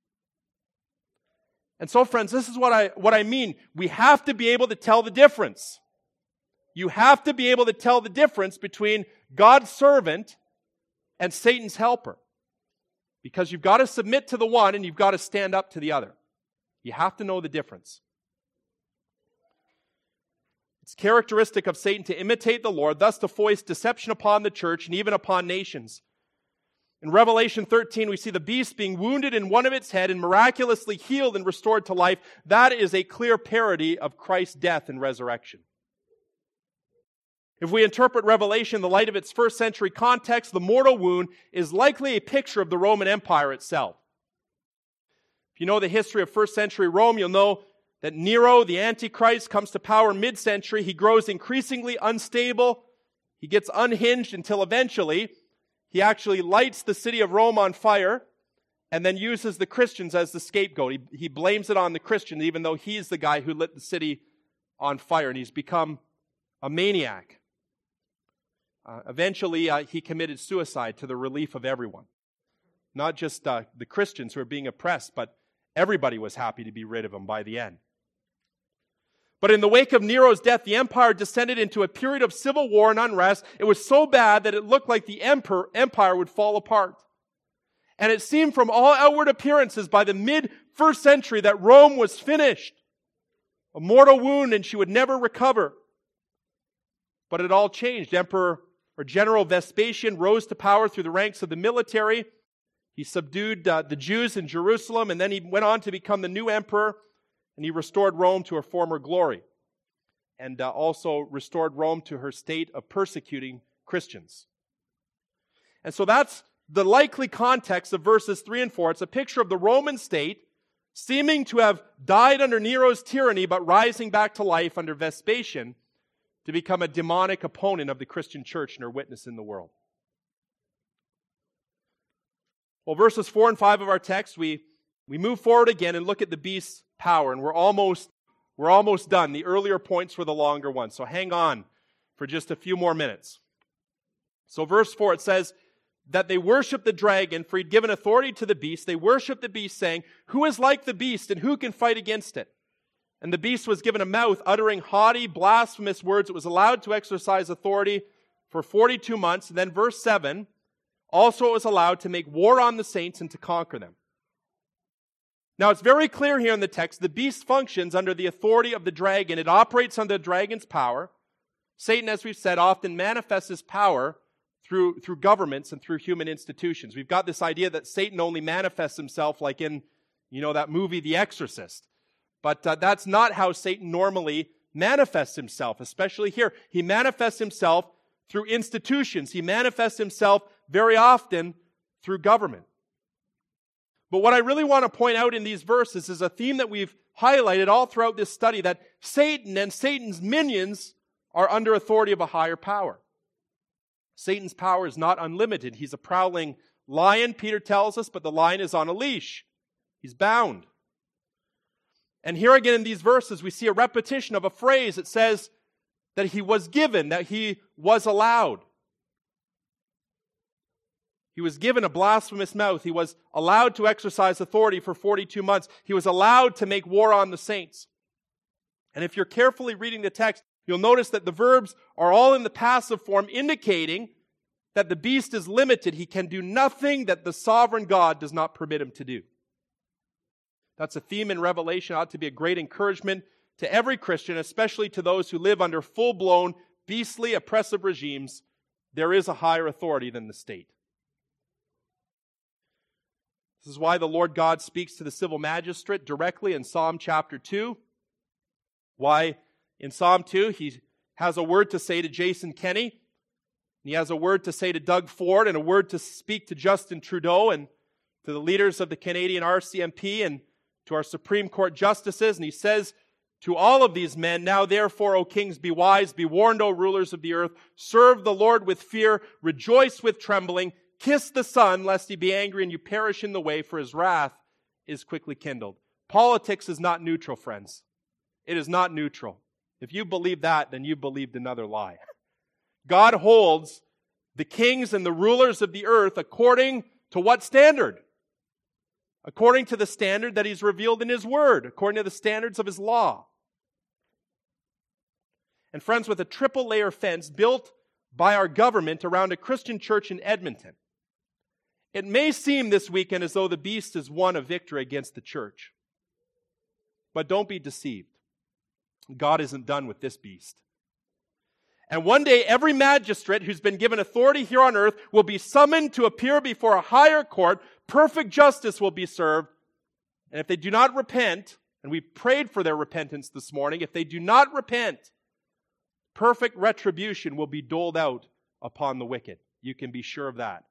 And so, friends, this is what I, what I mean. We have to be able to tell the difference. You have to be able to tell the difference between God's servant and Satan's helper. Because you've got to submit to the one and you've got to stand up to the other. You have to know the difference. It's characteristic of Satan to imitate the Lord, thus to foist deception upon the church and even upon nations. In Revelation thirteen, we see the beast being wounded in one of its head and miraculously healed and restored to life. That is a clear parody of Christ's death and resurrection. If we interpret Revelation in the light of its first century context, the mortal wound is likely a picture of the Roman Empire itself. If you know the history of first century Rome, you'll know that Nero, the Antichrist, comes to power mid-century. He grows increasingly unstable. He gets unhinged until eventually he actually lights the city of Rome on fire and then uses the Christians as the scapegoat. He, he blames it on the Christians, even though he's the guy who lit the city on fire, and he's become a maniac. Uh, eventually, uh, he committed suicide to the relief of everyone. Not just uh, the Christians who are being oppressed, but everybody was happy to be rid of him by the end. But in the wake of Nero's death, the empire descended into a period of civil war and unrest. It was so bad that it looked like the emperor, empire would fall apart. And it seemed from all outward appearances by the mid-first century that Rome was finished. A mortal wound and she would never recover. But it all changed. Emperor or General Vespasian rose to power through the ranks of the military. He subdued uh, the Jews in Jerusalem, and then he went on to become the new emperor, and he restored Rome to her former glory, and uh, also restored Rome to her state of persecuting Christians. And so that's the likely context of verses three and four. It's a picture of the Roman state seeming to have died under Nero's tyranny, but rising back to life under Vespasian to become a demonic opponent of the Christian church and her witness in the world. Well, verses four and five of our text, we, we move forward again and look at the beast's power, and we're almost, we're almost done. The earlier points were the longer ones, so hang on for just a few more minutes. So verse four, it says that they worship the dragon, for he'd given authority to the beast. They worship the beast, saying, "Who is like the beast, and who can fight against it?" And the beast was given a mouth, uttering haughty, blasphemous words. It was allowed to exercise authority for forty-two months. And then verse seven, also it was allowed to make war on the saints and to conquer them. Now it's very clear here in the text, the beast functions under the authority of the dragon. It operates under the dragon's power. Satan, as we've said, often manifests his power through, through governments and through human institutions. We've got this idea that Satan only manifests himself like in, you know, that movie, The Exorcist. But uh, that's not how Satan normally manifests himself, especially here. He manifests himself through institutions. He manifests himself very often through government. But what I really want to point out in these verses is a theme that we've highlighted all throughout this study, that Satan and Satan's minions are under authority of a higher power. Satan's power is not unlimited. He's a prowling lion, Peter tells us, but the lion is on a leash. He's bound. And here again in these verses, we see a repetition of a phrase that says that he was given, that he was allowed. He was given a blasphemous mouth. He was allowed to exercise authority for forty-two months. He was allowed to make war on the saints. And if you're carefully reading the text, you'll notice that the verbs are all in the passive form, indicating that the beast is limited. He can do nothing that the sovereign God does not permit him to do. That's a theme in Revelation. It ought to be a great encouragement to every Christian, especially to those who live under full-blown, beastly, oppressive regimes. There is a higher authority than the state. This is why the Lord God speaks to the civil magistrate directly in Psalm chapter two. Why in Psalm two he has a word to say to Jason Kenney. He has a word to say to Doug Ford and a word to speak to Justin Trudeau and to the leaders of the Canadian R C M P and to our Supreme Court justices. And he says to all of these men, "Now therefore, O kings, be wise, be warned, O rulers of the earth. Serve the Lord with fear, rejoice with trembling. Kiss the Son, lest he be angry and you perish in the way, for his wrath is quickly kindled." Politics is not neutral, friends. It is not neutral. If you believe that, then you believed another lie. God holds the kings and the rulers of the earth according to what standard? According to the standard that he's revealed in his word, according to the standards of his law. And friends, with a triple layer fence built by our government around a Christian church in Edmonton, it may seem this weekend as though the beast has won a victory against the church. But don't be deceived. God isn't done with this beast. And one day, every magistrate who's been given authority here on earth will be summoned to appear before a higher court. Perfect justice will be served. And if they do not repent, and we prayed for their repentance this morning, if they do not repent, perfect retribution will be doled out upon the wicked. You can be sure of that.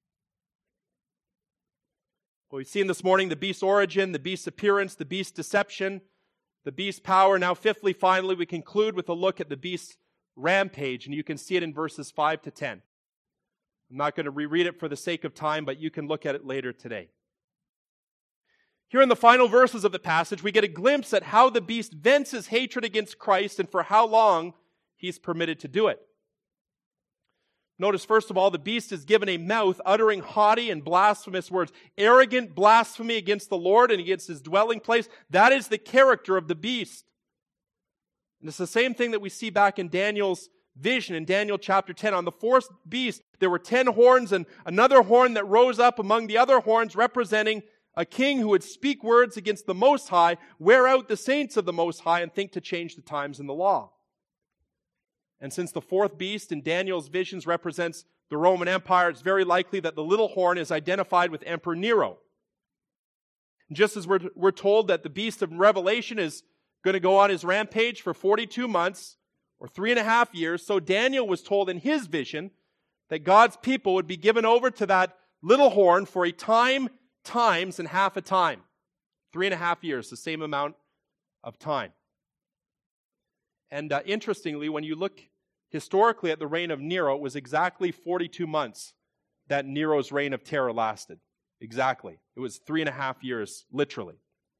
Well, we've seen this morning the beast's origin, the beast's appearance, the beast's deception, the beast's power. Now, fifthly, finally, we conclude with a look at the beast's rampage, and you can see it in verses five to ten. I'm not going to reread it for the sake of time, but you can look at it later today. Here in the final verses of the passage, we get a glimpse at how the beast vents his hatred against Christ and for how long he's permitted to do it. Notice, first of all, the beast is given a mouth uttering haughty and blasphemous words. Arrogant blasphemy against the Lord and against his dwelling place. That is the character of the beast. And it's the same thing that we see back in Daniel's vision in Daniel chapter ten. On the fourth beast, there were ten horns and another horn that rose up among the other horns, representing a king who would speak words against the Most High, wear out the saints of the Most High, and think to change the times and the law. And since the fourth beast in Daniel's visions represents the Roman Empire, it's very likely that the little horn is identified with Emperor Nero. Just as we're, we're told that the beast of Revelation is going to go on his rampage for forty-two months, or three and a half years, so Daniel was told in his vision that God's people would be given over to that little horn for a time, times, and half a time. Three and a half years, the same amount of time. And uh, interestingly, when you look historically at the reign of Nero, it was exactly forty-two months that Nero's reign of terror lasted. Exactly. It was three and a half years, literally.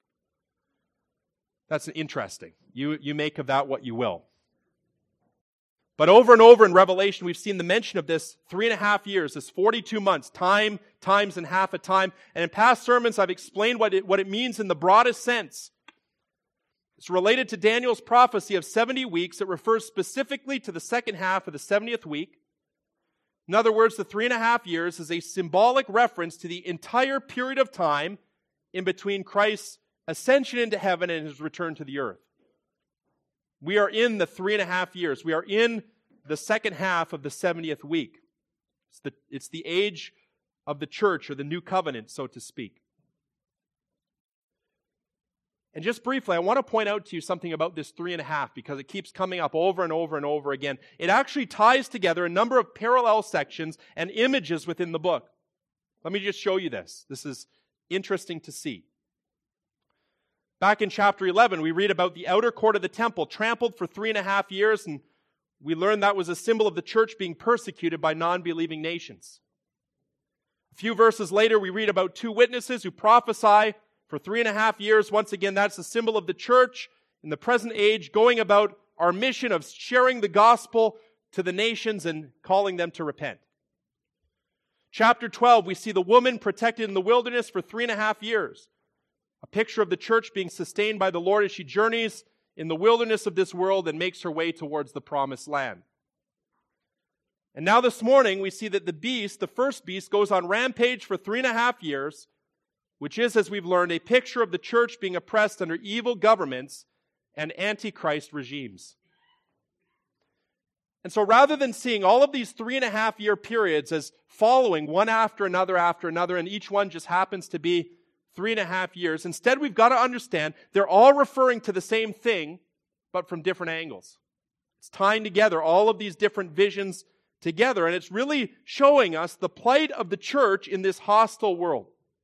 That's interesting. You, you make of that what you will. But over and over in Revelation, we've seen the mention of this three and a half years, this forty-two months, time, times, and half a time. And in past sermons, I've explained what it, what it means in the broadest sense. It's related to Daniel's prophecy of seventy weeks. It refers specifically to the second half of the seventieth week. In other words, the three and a half years is a symbolic reference to the entire period of time in between Christ's ascension into heaven and his return to the earth. We are in the three and a half years. We are in the second half of the seventieth week. It's the, it's the age of the church, or the new covenant, so to speak. And just briefly, I want to point out to you something about this three and a half, because it keeps coming up over and over and over again. It actually ties together a number of parallel sections and images within the book. Let me just show you this. This is interesting to see. Back in chapter eleven, we read about the outer court of the temple trampled for three and a half years, and we learned that was a symbol of the church being persecuted by non-believing nations. A few verses later, we read about two witnesses who prophesy for three and a half years. Once again, that's a symbol of the church in the present age, going about our mission of sharing the gospel to the nations and calling them to repent. Chapter twelve, we see the woman protected in the wilderness for three and a half years. A picture of the church being sustained by the Lord as she journeys in the wilderness of this world and makes her way towards the promised land. And now this morning, we see that the beast, the first beast, goes on rampage for three and a half years, which is, as we've learned, a picture of the church being oppressed under evil governments and antichrist regimes. And so rather than seeing all of these three and a half year periods as following one after another after another, and each one just happens to be three and a half years, instead we've got to understand they're all referring to the same thing, but from different angles. It's tying together all of these different visions together, and it's really showing us the plight of the church in this hostile world.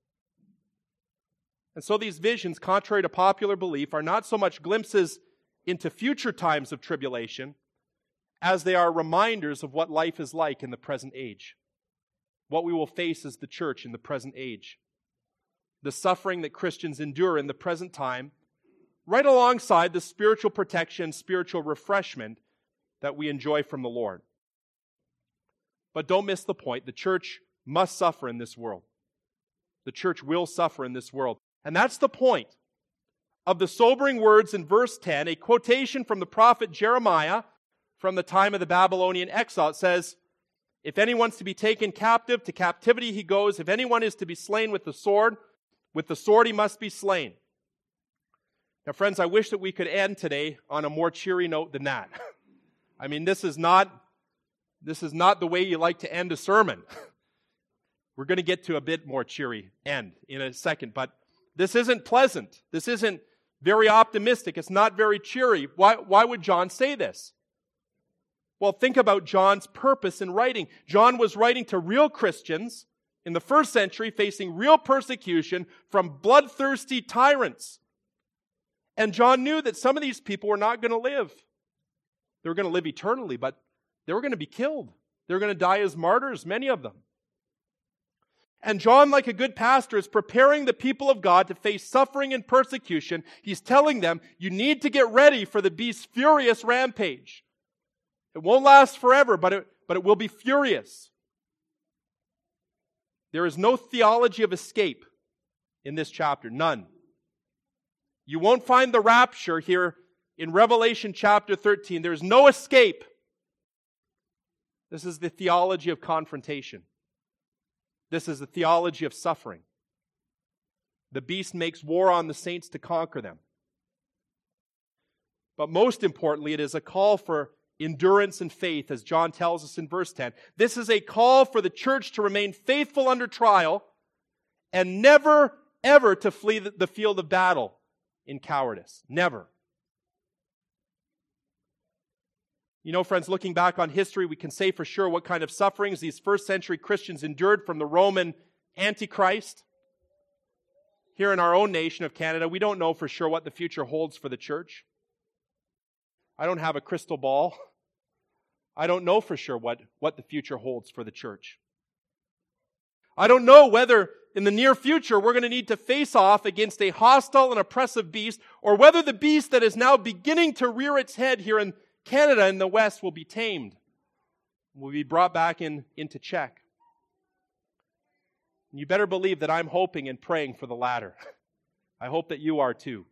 And so these visions, contrary to popular belief, are not so much glimpses into future times of tribulation as they are reminders of what life is like in the present age, what we will face as the church in the present age, the suffering that Christians endure in the present time, right alongside the spiritual protection, spiritual refreshment that we enjoy from the Lord. But don't miss the point. The church must suffer in this world. The church will suffer in this world. And that's the point of the sobering words in verse ten, a quotation from the prophet Jeremiah from the time of the Babylonian exile. It says, "If anyone's to be taken captive, to captivity he goes. If anyone is to be slain with the sword, with the sword he must be slain." Now, friends, I wish that we could end today on a more cheery note than that. I mean, this is not, this is not the way you like to end a sermon. We're going to get to a bit more cheery end in a second, but this isn't pleasant. This isn't very optimistic. It's not very cheery. Why, why would John say this? Well, think about John's purpose in writing. John was writing to real Christians in the first century facing real persecution from bloodthirsty tyrants. And John knew that some of these people were not going to live. They were going to live eternally, but they were going to be killed. They were going to die as martyrs, many of them. And John, like a good pastor, is preparing the people of God to face suffering and persecution. He's telling them, you need to get ready for the beast's furious rampage. It won't last forever, but it, but it will be furious. There is no theology of escape in this chapter, none. You won't find the rapture here in Revelation chapter thirteen. There's no escape. This is the theology of confrontation. This is the theology of suffering. The beast makes war on the saints to conquer them. But most importantly, it is a call for endurance and faith, as John tells us in verse ten. This is a call for the church to remain faithful under trial and never, ever to flee the field of battle in cowardice. Never. You know, friends, looking back on history, we can say for sure what kind of sufferings these first century Christians endured from the Roman Antichrist. Here in our own nation of Canada, we don't know for sure what the future holds for the church. I don't have a crystal ball. I don't know for sure what, what the future holds for the church. I don't know whether in the near future we're going to need to face off against a hostile and oppressive beast, or whether the beast that is now beginning to rear its head here in Canada and the West will be tamed, will be brought back in, into check. And you better believe that I'm hoping and praying for the latter. I hope that you are too.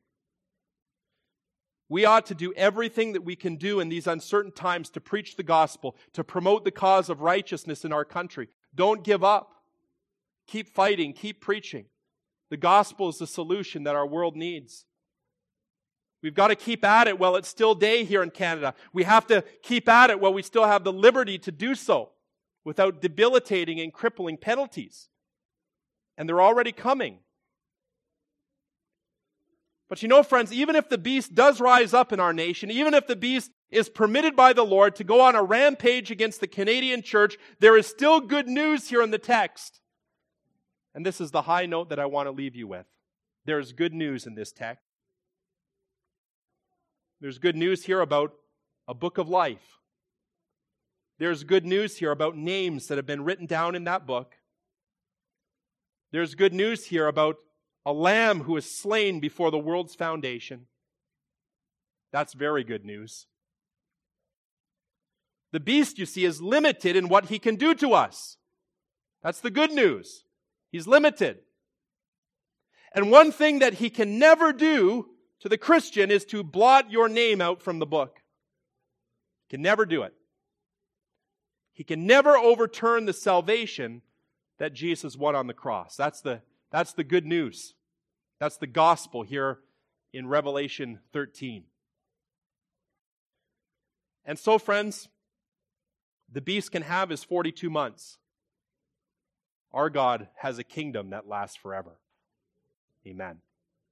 We ought to do everything that we can do in these uncertain times to preach the gospel, to promote the cause of righteousness in our country. Don't give up. Keep fighting, keep preaching. The gospel is the solution that our world needs. We've got to keep at it while it's still day here in Canada. We have to keep at it while we still have the liberty to do so without debilitating and crippling penalties. And they're already coming. But you know, friends, even if the beast does rise up in our nation, even if the beast is permitted by the Lord to go on a rampage against the Canadian church, there is still good news here in the text. And this is the high note that I want to leave you with. There is good news in this text. There's good news here about a book of life. There's good news here about names that have been written down in that book. There's good news here about a lamb who is slain before the world's foundation. That's very good news. The beast, you see, is limited in what he can do to us. That's the good news. He's limited. And one thing that he can never do to the Christian is to blot your name out from the book. He can never do it. He can never overturn the salvation that Jesus won on the cross. That's the, that's the good news. That's the gospel here in Revelation thirteen. And so, friends, the beast can have his forty-two months. Our God has a kingdom that lasts forever. Amen.